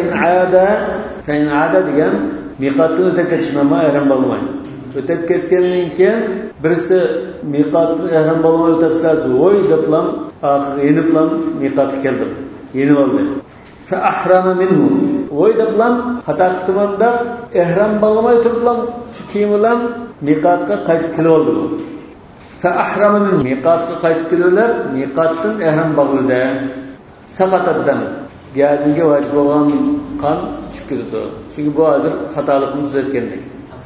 aada degan miqatni o'tib ketishmama ihrom bog'lamaydi. O'tib ketgandan keyin birisi miqatni ihrom bog'lamay o'tibsa, voy deblam, yeniblam miqatga keldi. Yenib oldi. Fa ahrama minhu o'yda bilan xato qilmanda ihrom bog'lamay turiblam kiyim bilan miqatga qaytib kelib oldi. Fa ahrama min miqatga qaytib keldilar, miqatdan ihrom bog'ladi. Saqataddan gadinga vojib bo'lgan qon chiqib ketdi. Chunki bu hozir xatolikni tuzatgandek.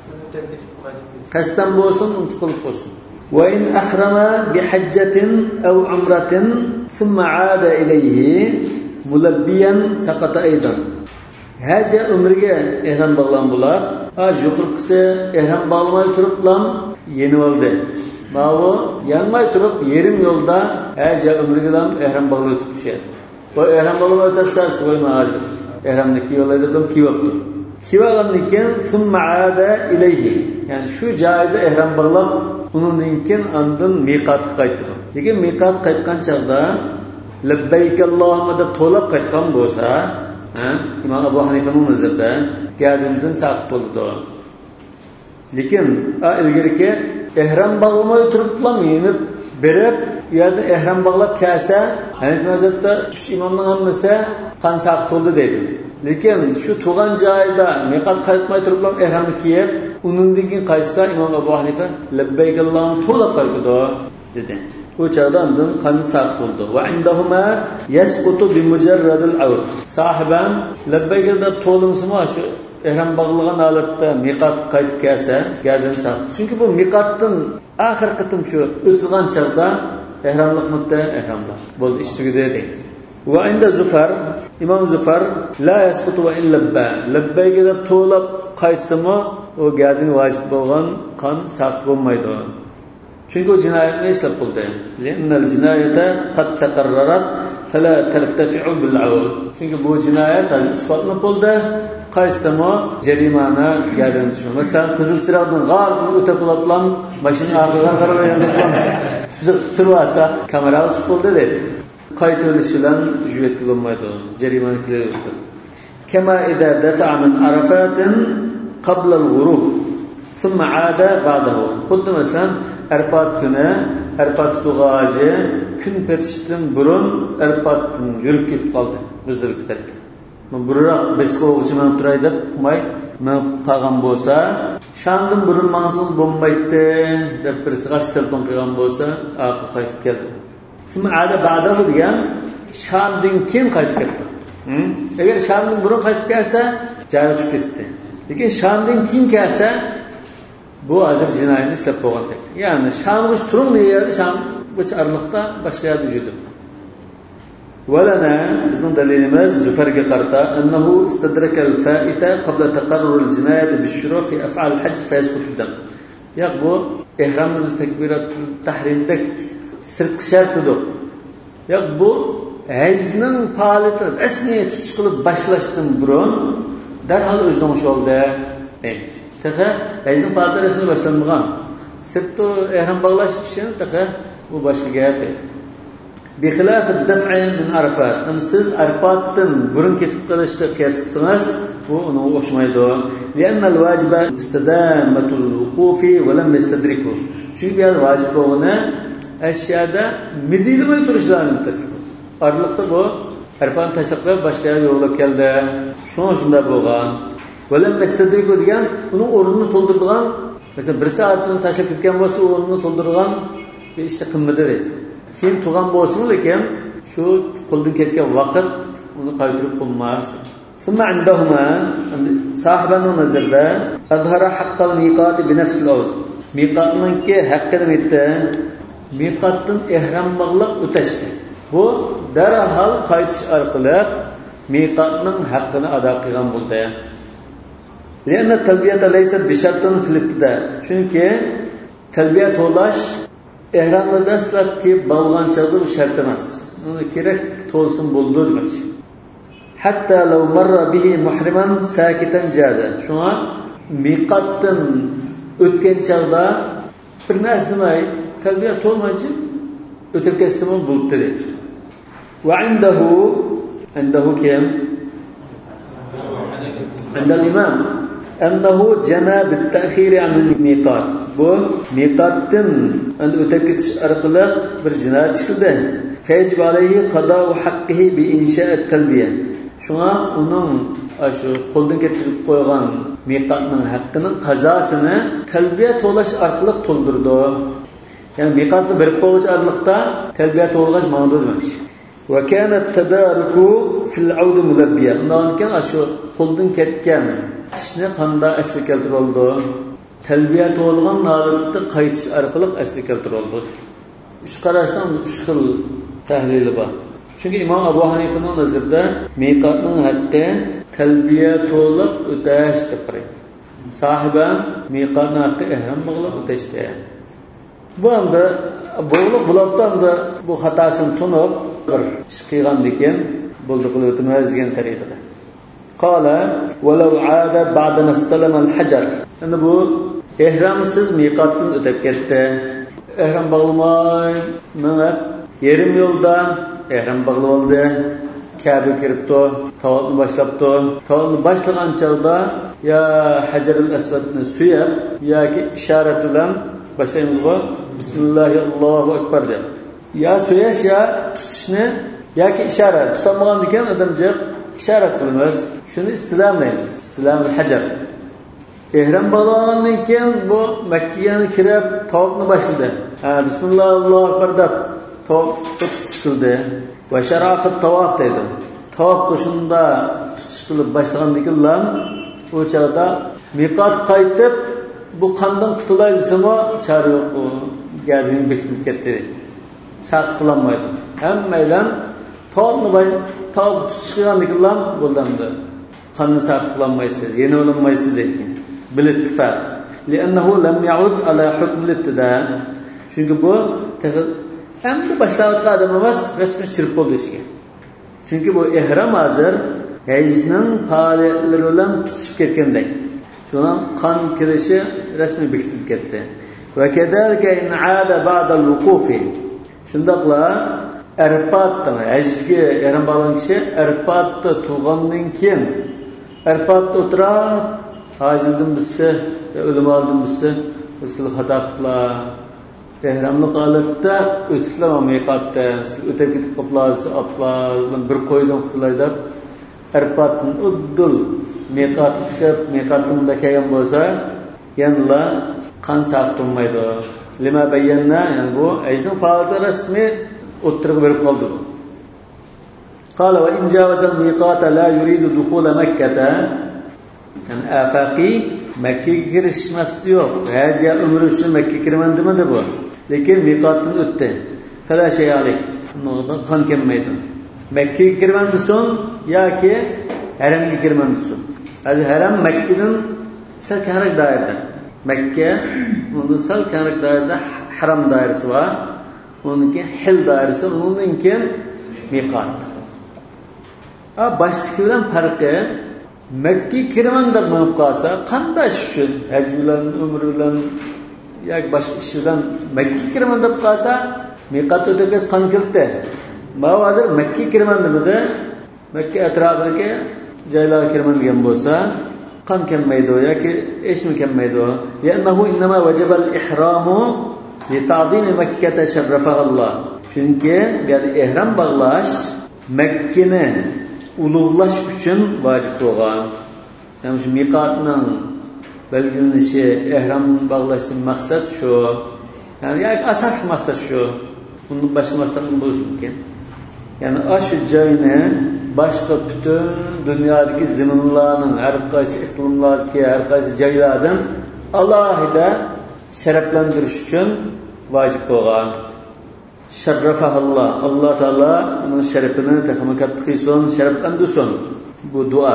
Qasddan bo'lsin, unutib bo'lsin. Wa in ahrama bi hajjatin aw umratin thumma aada ilayhi mulabbiyan saqata aydan. Haja umriga ihrom bog'lan bular. Yuqorqisi ihrom bog'lamay turiblam yeni oldi. Ma'vo yanmay turib yerim yo'lda haja umriga ihrom bog'lab tushadi. Bu ihrom bog'lamay tursa so'ymaydi. Ihromni kiyolaydi deb kiyibdi. Kiyogandan keyin thumma aada ilayhi. Yani shu joyda ihrom bog'lab undan keyin andin miqatga qaytdi. Lekin miqat qaytgan chaqda labbayk Allohumma deb to'lab qaytgan bo'lsa, İmam Abu Hanifa'nın nazarida gadindan saqit bo'ldi. Lekin ilgirki ihrom bog'lamay turiblam yenib berib, u yerda ihrom bog'lab kelsa, Hanifa nazarida uch imomning hammasi qan saqit bo'ldi deydi. Lekin shu tug'an joyida miqat qaytmay turiblam ihromni kiyib, undan keyin qaytsa Imom Abu Hanifa labbayk Allohumma to'lab qaytdi dedi. O çağda andın kanı saqit oldu. Ve indahuma yasqutu bi mujarradil avr. Sahiben labbayga deb to'limsimi shu ihrom bog'lagan holatda miqat qaytib kelsa, geldiğini saq. Çünkü bu miqatdan oxir qitim shu o'tilgan chaqda ihromlik mudda ihromda bo'ldi ishtugida deydi. Va inda Zufar, İmam Zufar la yasqutu wa in labba. Labbayga deb to'lab qaysimi o geldiğin vacib bo'lgan qon saq bo'lmaydi. Çünkü o cinayetni ishlab qildi. Li'annal jinayata qad taqarrarat fala tartafi'u bil 'awl. Çünkü bu cinayet isbotlanib bo'ldi. Qaysimi jarimani geldiğini düşünüyor. Mesela Kızılçırak'tan g'arib o'tib qolgan mashina orqaga qarab yondirgan. Siz turvasa kamera olib bo'ldi dedi. Qayta o'lish bilan juvet qilolmaydi. Jarimani qilyapti. Kama idza dafa'a min arafatin qabla al-ghurub thumma 'ada ba'dahu. Xuddi masalan Arfat kuni Arfat tug'aji kun petishdan burun Arfatdan yurib ketib qoldi. Bizdir ketib. Burroq besqo'g'chi men turay deb qumay men qolgan bo'lsa, shamdan burun manzil bo'lmaydi deb birisi g'ash telefon qilgan bo'lsa, aql qaytib keldi. Shuni ada ba'dahu degan shamdan keyin qaytib ketdi. Agar shamdan burun qaytib kelsa, jari tushib ketdi. Lekin shamdan keyin kelsa, bu hozir jinoyatni ishlab qo'ygan. Ya'ni shamg'ish turing deydi, sham bu arliqda boshqa yerda yurdi. ولنا إذن دليلنا زفرق قرطة أنه استدرك الفائتة قبل تقرر الجناية بالشروع في أفعال الحج فيسقط الدم. يقبو إحرام التكبيرات التحريم دك سرق شرط دو. يقبو هجنن فعالية اسمية تشكل başlaştın burun derhal özden şolda. Taqa hecnın faaliyeti resmi başlanmagan. Sırtı ihram bağlaş için taqa bu başka gayet. بخلاف الدفع من عرفات. siz Arfat'tan burun ketib qolishni kasbdingiz, bu uni o'xshamaydi. لأن الواجب استدامة الوقوف ولم يستدركه. Çünkü bir vacib bo'lgani ashyoda midilmay turishlarni tasdiq. Arliqda bu Arfatni tasdiqlab boshqa yerga yo'lab keldi. Shunda bo'lgan. ولم يستدركه degan uni o'rnini to'ldirgan, masalan 1 soatdan tashlab ketgan bo'lsa, o'rnini to'ldirgan bir ishga qimmatdir edi. Keyin tug'an bo'lsin lekin shu qo'ldan ketgan vaqt uni qaytarib bo'lmas. Summa indahuma sahibaning nazarda azhara haqqal miqat bi nafs al-awd. Miqatninki haqqini aytdi. Miqatdan ihrom bog'lab o'tashdi. Bu darhol qaytish orqali miqatning haqqini ado qilgan bo'ldi. Lianna talbiyata laysat bi shartin fil ibtida. Chunki talbiya to'lash İhramda dastlabki bağlan çağda bu şart emas. Uni kerak to'lsin bo'ldi demak. Hatta law marra bihi muhriman sakitan jada. Shuna miqatdan o'tgan chaqda bir narsa demay, talbiya to'lmachi o'tib ketsa bo'ldi dedi. Va indahu kim? Inda al-imam annahu jana bit-ta'khir 'an al-miqat. Bu miqatdan o'tib ketish orqali bir jinoyat ishida. Fayjib alayhi qada'u haqqihi bi insha'i talbiya. Shunga uning shu qo'ldan ketirib qo'ygan miqatning haqqining qazosini talbiya to'lash orqali to'ldirdi. Ya'ni miqatni berib qo'yish orqali talbiya to'lg'ash ma'noda demak. Va kana at-tadaruku fil 'awd mulabbiya. Undan keyin shu qo'ldan ketgan ishni qanday asli keltirildi? Talbiya to'lgan holatda qaytish orqali asli keltirildi. Uch qarashdan uch xil tahlili bor. Chunki Imom Abu Hanifaning nazarida miqatning haqqi talbiya to'lib o'tash deb qaraydi. Sahiba miqatning haqqi ihrom bog'lab o'tashdi. Bu hamda bo'libdi bu xatosini tunib bir ish qilgan ekan, bo'ldi qilib o'tmas degan tariqada. Qala walau 'ada ba'da mastalama al-hajar. Endi bu ihramsiz miqatdan o'tib ketdi. Ihrom bog'lamay, mana yerim yo'lda ihrom bog'lab oldi. Ka'ba kiribdi, tavafni boshlabdi. Tavafni boshlagan chog'da ya Hajarul Aswadni suyab yoki ishorat bilan boshlaymiz. Bismillahirrohmanirrohim Allohu akbar deb. Ya suyash ya tutishni yoki ishorat. Tutamagan ekan odamcha ishorat qilamiz. Shuni istilamlaymiz. Istilamul hajar. Ihrom bog'lagandan keyin bu Makkaga kirib tavafni boshladi. Bismillah Allohu akbar deb tavaf qildi. Va sharafat tavaf dedi. tavaf qo'shinda tutish qilib boshlagandikilar, o chaqda miqat qaytib bu qandan qutulay desamo, chora yo'q, u gadini bekilib ketdi. Saq qilolmaydi. Hammadan tavaf tutish qilgandikilar bo'ldamdi. Qanni saq qilolmaysiz, yana o'lmaysiz degan. Bilib tutar. لأنه لم يعد على حكم الابتداء. Çünkü bu endi başlangıçta adam emas, resmen şirk oldu işe. Çünkü bu ihram hazır hecnin faaliyetleri bilan tutuşup ketgandek. Şuna kan kirişi resmi bitilib ketdi. Ve kederke in aada ba'da al-vuqufi. Şundaqla Arfat'tan hecga ihram bağlan kişi Arfat'ta turgandan keyin Arfat'ta o'tirib hacildim bizse ölüm aldım bizse usul xataqla ihramlı qalıpda o'tishlar miqatda o'tib ketib qoplarsa aplar bir qo'ydan qutulayda Arfat'ın uddul miqat chiqib miqatında kelgan bo'lsa yanla qan saqtolmaydi. Lima bayyana, yani bu ejning faoliyati rasmi o'tirib berib qoldi. Qala va in jawaza al-miqata la yuridu dukhul Makkah. Yani afaqi Mekke'ye girish maqsadi yo'q. Hajga umr uchun Mekke'ga kiraman demadi bu. Lekin miqatdan o'tdi. Fala shay alayh. Bundan qon kelmaydi. Mekke'ga kiraman desin yoki haramga kiraman desin. Hadi haram Mekke'dan sal kenarlik doirada. Mekke bundan sal kenarlik doirada haram doirasi var. Bununki hil doirasi, bununki miqat. Başqa bilan farqi Mekke'ye kiraman deb bo'lib qolsa, qanday shu haj bilan, umr bilan yoki boshqa ish bilan Mekke'ye kiraman deb qolsa, miqat o'tagaz qon kirdi. Ma hozir Mekke'ye kiraman demadi, Mekke atrofidagi joylarga kiraman degan bo'lsa, qon kelmaydi yoki ishmi kelmaydi. Ya'nahu innama wajaba al-ihramu li ta'zim Makkah tasharrafaha Allah. Chunki bu ihrom bog'lash Mekkeni ulug'lash uchun vojib bo'lgan. Yani shu miqatning belgilanishi, ihrom bog'lashning maqsad shu. Yani asosiy maqsad shu. Bundan boshqa maqsad bo'lishi mumkin. Yani shu joyni boshqa butun dunyodagi zaminlarning har qaysi iqlimlardagi har qaysi joylardan alohida sharaflantirish uchun vojib bo'lgan. Şerrefahallah. Allah Teala onun şerefini tekamakat kıyson, şereflendirsin. Bu dua.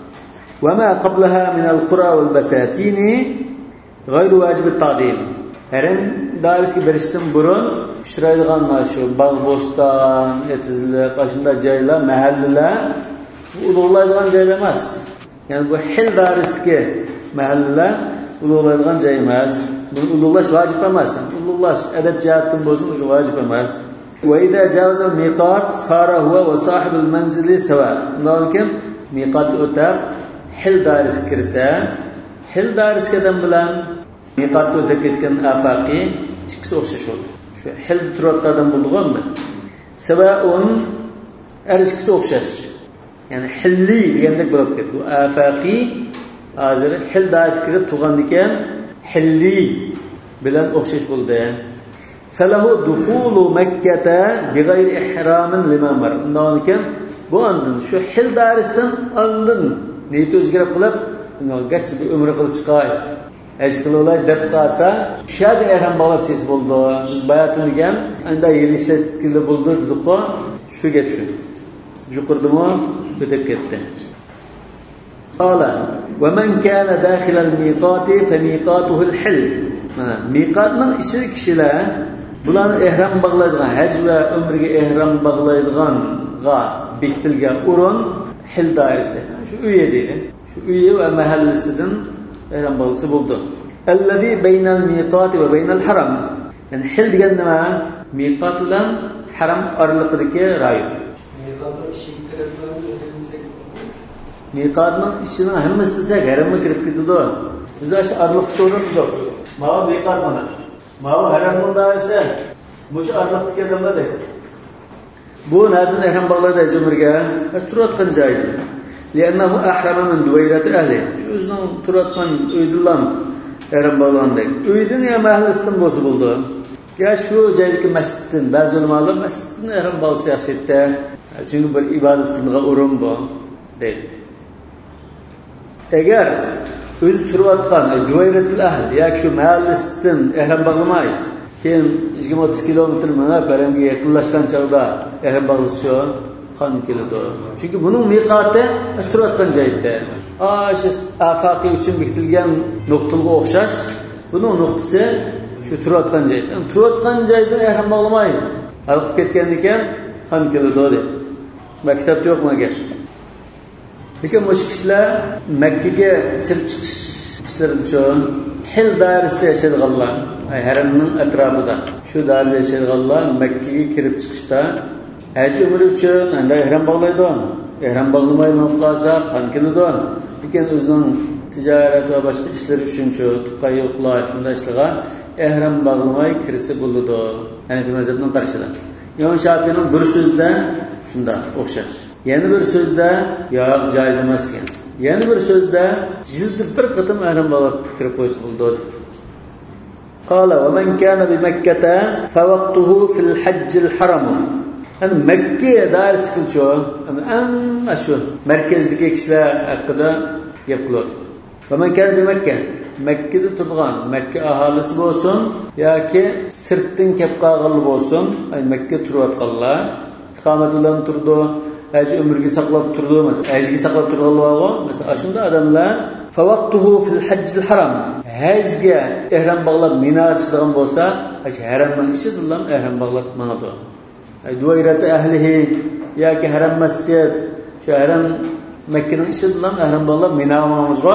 Ve ma qablaha min al-qura wal basatini gayru vacib at-ta'dim. Haram dairesiga berishdan burun uchraydigan shu bog' bo'ston, etizlik, ashunda joylar, mahallalar ulug'laydigan joylar emas. Yani bu hil dairesiga mahallalar ulug'laydigan joy emas. Bunu ulug'lash vojib emas. Ulug'lash adab jihatdan bo'lsin, vojib emas. Wa idza jawaza al-miqat sara huwa wa sahib al-manzili sawa. Lekin miqat o'tab hil dairasiga kirsa, hil dairasidan bilan miqat o'tib ketgan afaqi ikkisi o'xshash bo'ldi. Shu hil turotdan bo'lganmi? Sawaun har ikkisi o'xshash. Yani hilli degandek bo'lib ketdi. Bu afaqi hozir hil dairasiga kirib turgan ekan, hilli bilan o'xshash bo'ldi. Falahu dukhulu Makkah bighayri ihramin limamar. Undan keyin bu andin shu hil dairasidan andin niyat o'zgarib qilib, gach bir umr qilib chiqay. Haj qilolay deb qolsa, shada ihrom bog'labsiz bo'ldi. Biz bayatni degan, anda yilishlar kilo bo'ldi dedik-ku, shu gap shu. Juqurdimi, o'tib ketdi. Qala va man kana dakhil al-miqati fa miqatuhu al-hil. Mana miqatning ichidagi kishilar bularni ihrom bog'laydigan, haj va umrga ihrom bog'laydiganga bekitilgan o'rin hil doirasi. Shu uy deydi. Shu uy va mahallasidan ihrom bog'lasa bo'ldi. Allazi baynal miqati va baynal haram. Yani hil degan nima? Miqat bilan haram oralig'idagi rayon. Miqatning ishini hammasi desak, haramga kirib ketadi. Biz ash arliq to'rimiz yo'q. Mana miqat mana. Mana haramning doirasi. Mush arliqni kezamadi. Bu nereden ihrom bog'laydi umrga? Turotgan joyda. Li'annahu ahrama min duwayrati ahli. Shu o'zining turotgan uydilan ihrom bog'landi. Uydan ya mahallasidan bo'lsa bo'ldi. Ya shu joydagi masjiddan, ba'zi ulamolar masjiddan ihrom bog'lasa yaxshi edi. Çünkü bir ibadet kılınğa urun bu deydi. Eğer öz turvatkan Cüveyretil Ahl yoki shu mahallasidan ehram bag'lamay keyin 20-30 kilometr mana baramga yaqinlashgan chog'da ehram bag'lashsa qon keladi. Chunki buning miqoti turvatgan joyda. Shu afaqiy uchun bekitilgan nuqtaga o'xshash. Buning nuqtasi shu turvatgan joyda. Turvatgan joydan ehram bag'lamay alqib ketgan ekan qon keladi dedi. Maktabda yo'q magar. Lekin bu kişiler Mekke'ye çıkıp çıkış işleri için Hil dairesinde yaşadılar. Haramның etrafında. Şu dairede yaşadılar. Mekke'ye kirip çıkışta hac ömrü için anda ihram bağlaydı. İhram bağlamayı kalsa kan keladi. Lekin özünün ticaret ve başka işleri için tıpkı yoklar, şunda işlerga ihram bağlamayı kirisi buldu. Hanefi mezhebinin karşıda. İmam Şafii'nin bir sözde şunda okşar. Yeni bir sözde ya caiz emas ekan. Yeni bir sözde jildi bir qatim ihrom bo'lib kirib qo'yish bo'ldi. Qala va man kana bi Makkata fa waqtuhu fil hajjil haram. Hani Mekke dairasi qilcho, amma shu markazdagi kishilar haqida gap qiladi. Va man kana bi Makka, Mekkada turgan Makka aholisi bo'lsin yoki sirtdan kelib qolganlar bo'lsin, ay Makka turayotganlar, iqomat bilan turdi. Hac ömrüge saklap turdu mesela. Hacge saklap turganlar mesela şunda adamlar fawaqtuhu fil hajjil haram. Hacge ihram bağlap Minaga chiqadigan bo'lsa, haramdan ishidilam ihram bağlap manadi. Duvayrati ahlihi yoki haram masjid, shu haram Makkaning ishidilam ihram bağlap Minaga manamizga.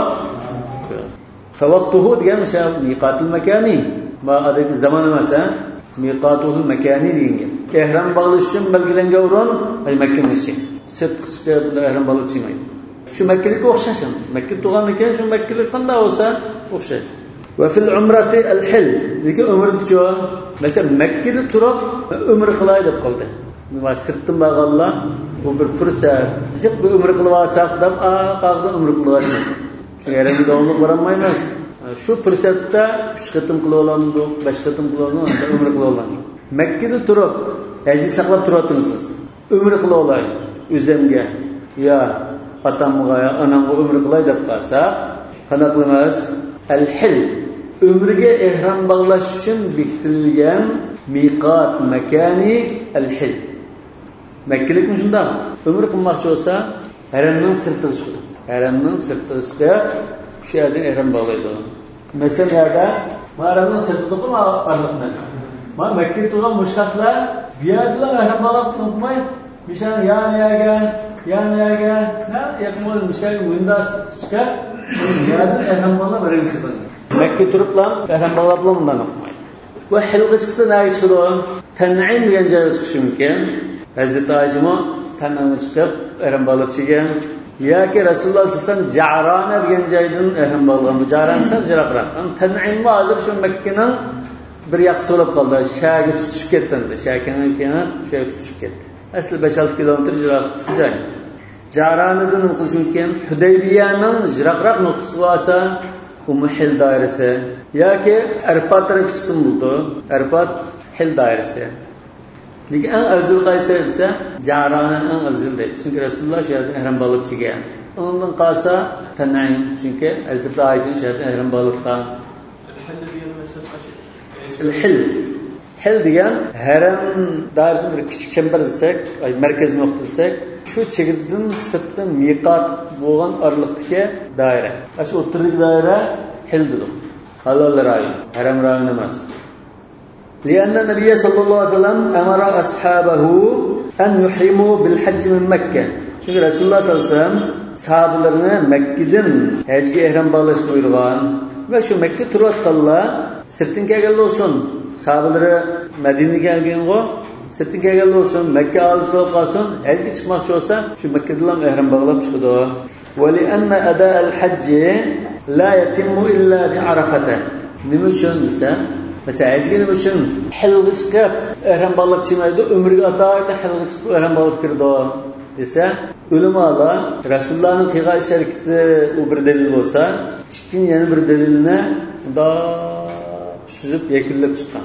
Fawaqtuhu degan mesela miqatul makani. Ma adagi zaman emas, miqatuhu makani degan. Ihram bağlash uchun belgilangan o'rin Makkaning ichi. Sirtqishda ihram bağlab chiqmaydi. Shu Makkaga o'xshash. Makka tug'anlikan shu Makkaga qanday bo'lsa o'xshash. Va fil umrati al-hil. Lekin umrda mesela Makkada turib umr qilay deb qoldi. Va sirtdan bag'allar bu bir fursat. Jiq bir umr qilib olsak deb qaqdan umr qilib olsak. Yerga davomli borolmaymiz. Shu fursatda 3 qatim qilib olamiz, 5 qatim qilib olamiz, umr qilib olamiz. Makkada turib hajni saqlab turibsizsiz. Umr qilib olay o'zimga ya otamga ya onamga umr qilay deb qalsa, qanday qilamiz? Al-hil umrga ihrom bog'lash uchun bekitilgan miqat makani al-hil. Makkalikmi shunda? Umr qilmoqchi bo'lsa, haramning sirtiga chiqadi. Haramning sirtiga shu yerda ihrom bog'laydi. Masalan, yerda haramning sirtiga turma arliqdan. Ma Makka turgan mushriqlar bu yerda ihrom bog'lab turmay, mishan yaniyaga, na yakmol mishan windas chiqib, yerda ihrom bog'lab birinchi bo'ladi. Makka turiblar ihrom bog'lab bundan o'qmaydi. Va hilga chiqsa nega chiqadi? Tan'im degan joyga chiqishi mumkin. Hazrat Oysha tan'imga chiqib ihrom bog'lab chiqqan. Yoki Rasululloh sollallohu alayhi vasallam Ja'rana degan joydan ihrom bog'lagan. Ja'rana jiroqroq. Tan'im hozir shu Makkaning bir yaxshi bo'lib qoldi. Shaga tutishib ketdi. Shakani keyin shaga tutishib ketdi. Asli 5-6 kilometr jiroqlikda joy. Ja'ranadan qilish mumkin. Hudaybiyaning jiroqroq nuqtasi bo'lsa, Hil dairesi. Yoki Arfat tarafçısı buldu. Arfat Hil dairesi. Lekin eng afzal qaysi desa, Ja'rananing eng afzal deydi. Chunki Rasululloh shu yerda ihrom bog'lab chiqqan. Undan qolsa Tan'im, chunki Hazrat Oysha shu yerda ihrom bog'lab qolgan. Hil degan haram dairasi bir kichik chambar desak, markaz nuqta desak, shu chegirdan sirtdan miqat bo'lgan oraliqdagi doira. Shu o'rtadagi doira hildir. Halol rayon, haram rayon emas. لأن النبي صلى الله عليه وسلم أمر أصحابه أن يحرموا بالحج من مكة. Çünkü Resulullah sallallahu aleyhi ve sellem sahabelerine Mekke'den hacga ihram bağlash buyurgan ve şu Mekke turayotganlar sirtin kelgan olsun. Sahabeleri Medine'ye kelgan-go, sirtin kelgan olsun, Mekke alsa qolsin, hajga chiqmoqchi bo'lsa, shu Mekkedan ihrom bağlab chiqadi. Ve li anna ada al-hajj la yatimmu illa bi Arafata. Nima uchun desa, mesela hajga nima uchun hilga chiqib ihrom bağlab chiqmaydi, umrga atoyda hilga chiqib ihrom bağlab kirdi desa, ulamalar Rasulullahning qilgan harakati u bir dalil bo'lsa, ikkinchi yana bir dalilni unda süzüp yakunlab chiqqan.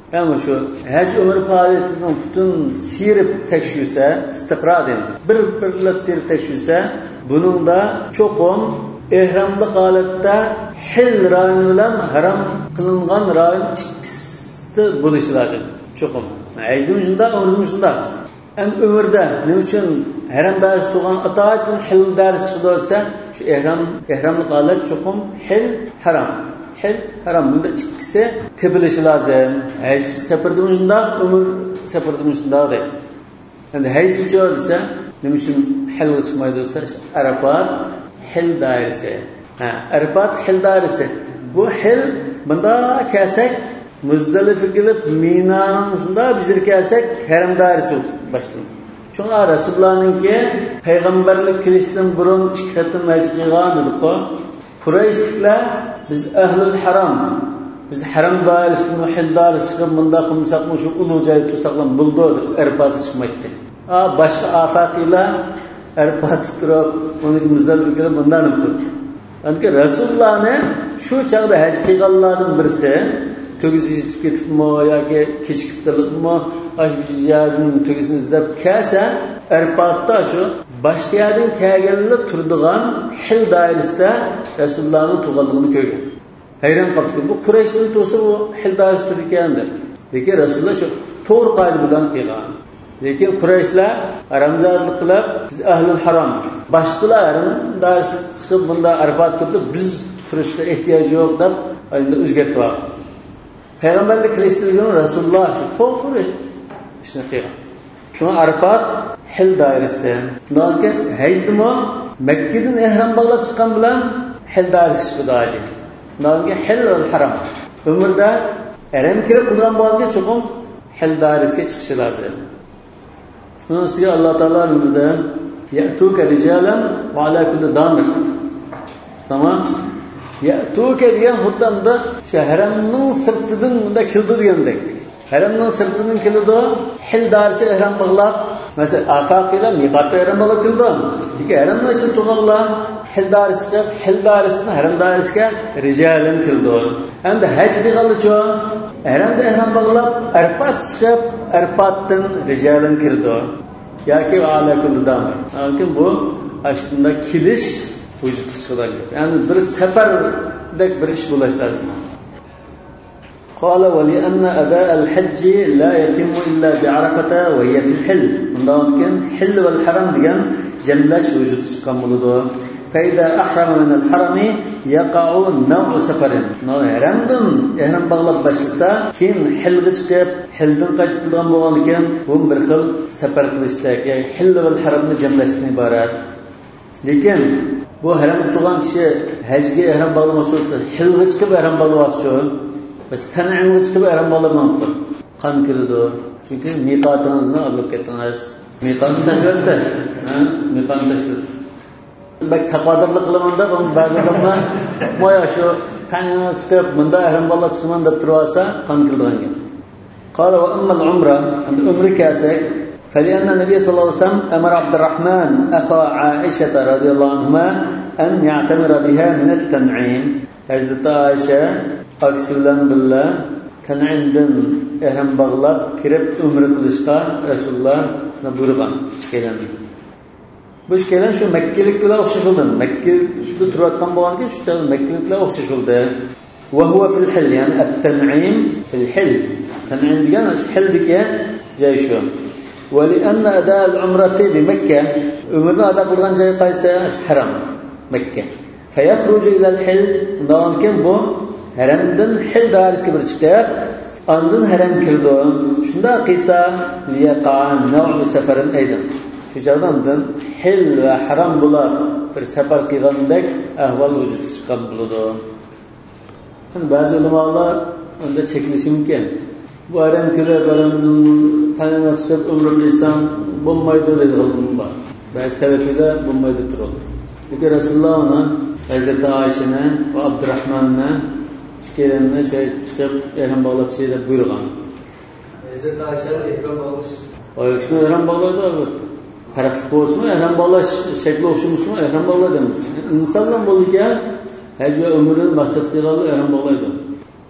Ama şu hac ömür faoliyatini bütün sirip tekşürse, istiqra deymiz. Bir sirip tekşürse, bunun da çoğun ehramlı holatda hil rayon bilan haram qilingan rayon ikkisi bo'lishi lozim. Çoğun. Hajdim shunda, umrim shunda. Hem ömürde ne için haram ders tuğan ataatın hil ders olsa, şu ehramlı holat çoğun hil haram. Hil haram. Bunda ikkisi tebilishi lozim. Haj safarda umr safarda deydi. Endi haj desa, nima uchun hil chiqmaydi desa, Arafat hil dairesi. Arafat hil dairesi. Bu hil bunda kelsak, Muzdalifa kelib Mina'nın shunda bizir kelsak, haram dairesi başlanadi. Çünkü Rasulullah'nınki peygamberlik kilishdan burun ikki qatim haj qilgan edi-ku. Qurayshliklar biz ahlul haram, biz haram dairesini, hil dairesini bunda qilsak, shu ulug' joy tursaqlar buldi, Arafat chiqmaydi. Başka afaqilar Arafat turib, uni Muzdalifa kelib bundan o'tdi. Anki Rasulullah'ni shu chaqda haj qilganlardan birisi tug'iz yetib ketibmi yoki kechikib turibmi, shu yerdan tug'isini izlab kelsa, Arafatda shu boshqa yerdan kelganlar turadigan hil doirasida Rasulullahning tug'ilganini ko'rgan. Hayron qoldi. Bu Qurayshning to'si bu hil doirasida ekandi. Lekin Rasululloh shu to'g'ri qoida bilan qilgan. Lekin Qurayshlar haramzodlik qilib, biz ahlul haram. Boshqalar dars chiqib bunda Arafat turdi, biz turishga ehtiyoj yo'q deb endi o'zgartirdi. Peygamberlik qilishtirgan Rasululloh shu to'g'ri ishni qilgan. Shuni Arafat hil doirasida. Lekin hajdimi Makkadan ehrom bog'lab chiqqan bilan hil doirasi chiqadi. Lekin hil va haram. Umrda haram kirib qilgan bo'lgan cho'qim hil doirasiga chiqishi lozim. Bunun Allah Teala önünde ya'tuka rijalan ve ala kulli damir. Tamam? Ya'tuka degan xuddi şu haramning sirtidan bunda kildi degandek. Haramning sirtidan kildi, hil darsi ihrom bog'lab, masalan, afaqilar miqatda ihrom bog'lab kildi. Lekin haramning sir tug'anlar hil darsiga, hil darisini haram darisiga rijalan kildi. Endi haj qilganlar-chi, haramda ihrom bog'lab, Arafat chiqib, Arafatdan rijalan kirdi. Yoki ala kulli damir. Lekin bu aslında kilish vujud chiqadi. Ya'ni bir safardek bir ish bo'lishi lozim. Qala wa li anna ada al-hajj la yatimmu illa bi Arafata wa hiya fil hil. Bundan keyin hil va haram degan jamlash vujud chiqqan bo'ladi. Fayda ahrama min al-harami yaqa'u naw'u safarin. Haramdan ihrom bog'lab başlasa, keyin hilga chiqib, hildan qaytib turgan bo'lgan ekan, bu bir xil safar qilishdak, ya'ni hil va haramni jamlashdan iborat. Lekin bu haram turgan kishi hajga ihrom bog'lamoqchi bo'lsa, hilga chiqib ihrom bog'lamoqchi. Biz tan'imga chiqib ihrom bog'lamoqchi. Qan keladi. Chunki miqotingizni olib ketdingiz. Miqotni tashladi. Miqotni tashladi. Bak taqodirlik qilaman deb ba'zi odamlar moya shu tanini chiqib bunda ihrom bog'lab chiqaman deb tursa qon kirdigan. Qala va amma al-umra, and umra kasak فلأن النبي صلى الله عليه وسلم أمر عبد الرحمن أخا عائشة رضي الله عنهما أن يعتمر بها من التنعيم. Hazreti Ayşe aksilen billah tan'imdan ihrom bog'lab kirib umra qilishga Rasululloh buyurgan. Bu kelin şu Mekkeliklar o'xshash bo'ldi. Mekkada turayotgan bo'lganki, shu Mekkeliklar o'xshash bo'ldi. Va huwa fil hil, ya'ni at-tan'im fil hil. Tan'im degan hil degan joy shu. Va li anna ada al-umrati bi Makka, umrni ado qilgan joy qaysi? Haram, Makka. Fayakhruju ila al-hil, undan bu haramdan hil dairasiga bir chiqib, ondan haram kirdi. Shunda qilsa liyaqa'an naw'u safarin aydan. Şujardan hil ve haram bular bir safar qilgandek ahvol vujudga chiqqan bo'ladi. Ba'zi ulamolar unda chekilishi mumkin. Bu haram kirib, tanini chiqib umr qilsam bo'lmaydi deydigan bor. Ba'zi salafiylar bo'lmaydi turadi. Lekin Rasululloh uni Hazreti Ayshani va Abdurrahmonni chiqaranni chiqib ihrom bog'lab deb buyurgan. Hazreti Ayshani ihrom bog'lash. Shuni ihrom bog'laydi albatta. Farqli bo'lsa, ihrom bog'lash shakli o'xshamasmi, ihrom bog'laydi. Insondan bo'lgan haj va umrni maqsad qilib ihrom bog'laydi.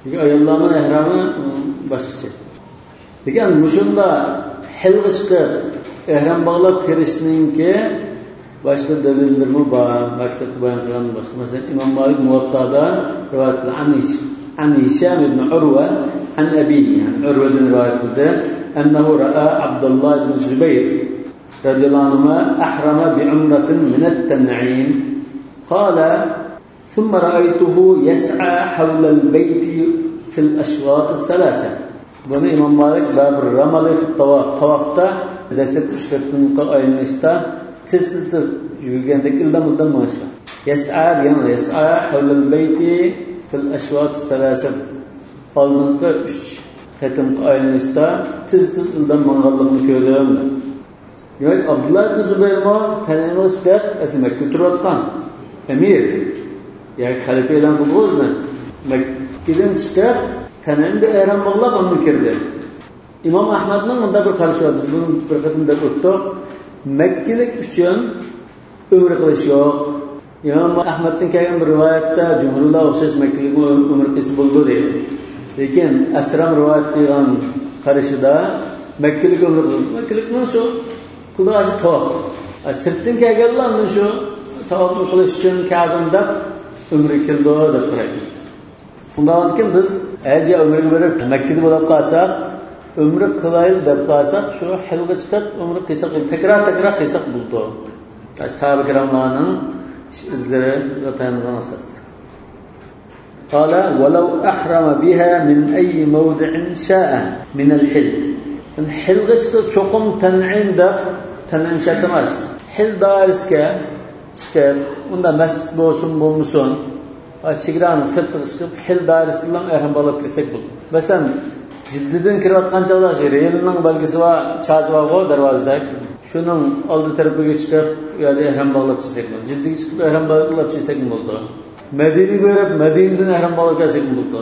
Ayollarning ehrami boshqacha. Lekin mushunda hilga chiqib ehram bog'lab kirishninki boshqa dalillarmi bor. Maktabda bayon qilgan boshqa. Masalan, Imom Malik Muvattada rivoyat an Hisham ibn Urwa an abihi, yani Urvadan rivoyat qildi. Annahu ra'a Abdullah ibn Zubayr radhiyallahu anhu ahrama bi umratin min at-Tan'im. Qala ثم رأيته يسعى حول البيت في الأشواط الثلاثة. Bunu İmam Malik bab ramali tavafta destek üçketinin ayınışta tez yürüyendeki ildan maaşla. Yes'a diyen yes'a havlel beyti fil ashvat salaset. Falnıkta 3 ketim ayınışta tez ildan mangallıkını köylüyorum. Demek Abdullah ibn Zübeyir mo tanıma çıkıp esimek götürüyorken emir yani halife ilan bulduğuzda Mekke'den çıkıp Tan'imde ehram bağlab onu kirdi. İmam Ahmed'nin onda bir karşı var. Biz bunun bir katında tuttuk. Mekke'lik üçün ömür kılıç yok. İmam Ahmed'in kelgen bir rivayette Cumhurullah okşaş Mekke'lik ömür kılıç buldu değil. Lekin Esram rivayet kılgan karışıda Mekke'lik ömür kılıç. Mekke'lik ne şu? Kulu acı tavaf. Sırtın kelgen lan şu tavafını kılıç için kağıdında ömür kildi o da kıraydı. Bundan ki biz Ece ömrü verip Mekke'de bulup kalsak, ömrü kılayıl dep kalsak, şu hilga çıkıp ömrü kıysak buldu. Tekrar kıysak buldu. Ashab-ı kiramlarının izleri yatayınlıdan asastır. Kala, وَلَوْ أَحْرَمَ بِهَا مِنْ أَيِّ مَوْدِعٍ شَاءَ مِنَ الْحِلِ. Hilga çıkıp çokum ten'in dep, ten'in şartımaz. Hil dairiske çıkıp, onda mescid bulmusun, Çigranın sırtı çıkıp hil dairesiyle ehram bağlap girsek buldu. Mesela ciddiden kiratkan çağdaş elinin belgesi var, çağcı var o darvazda. Şunun aldı tarafına çıkıp yani ehram bağlap girsek buldu. Ciddi çıkıp ehram bağlap girsek buldu. Medine'yi görüp Medine'den ehram bağlap girsek buldu.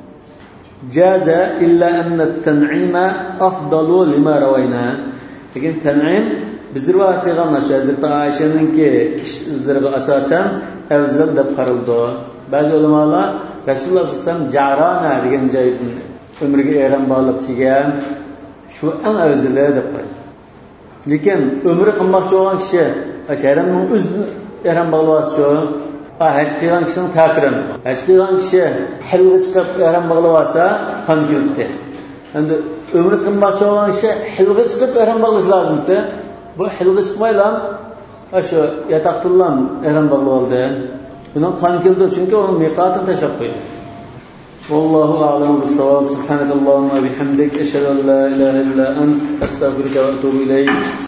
Caza illa enne ten'ime afdalu lima ravayna. Lakin ten'im biz rivayet kılganlar şu Hazreti Ayşe'nin ki izleri asasen evzel de qarıldı. Bazı ulamalar Resulullah sallallahu aleyhi ve sellem Jarana degan joydan ömrüge ehram bağlab chigan shu eng afzali deb qaraydi. Lekin ömrü qilmoqchi bo'lgan kishi ehramning o'z ehram bağlabasa, haj qilgan kishining ta'tirin. Haj qilgan kishi hilga chiqib ehram bağlabasa qon keldi. Endi ömrü qilmoqchi bo'lgan kishi hilga chiqib ehram bağlashi lozimdi. Bu hilga chiqmaylar, shu yataqtillan ehram bağlab oldi. Bunun kan kildi çünkü onun miqatını taşıp koydu. Wallahu a'lamu bis-savab. Subhanakallahumma bihamdik, eşhedü en la ilahe illa ent, estağfiruke ve etûbü ileyk.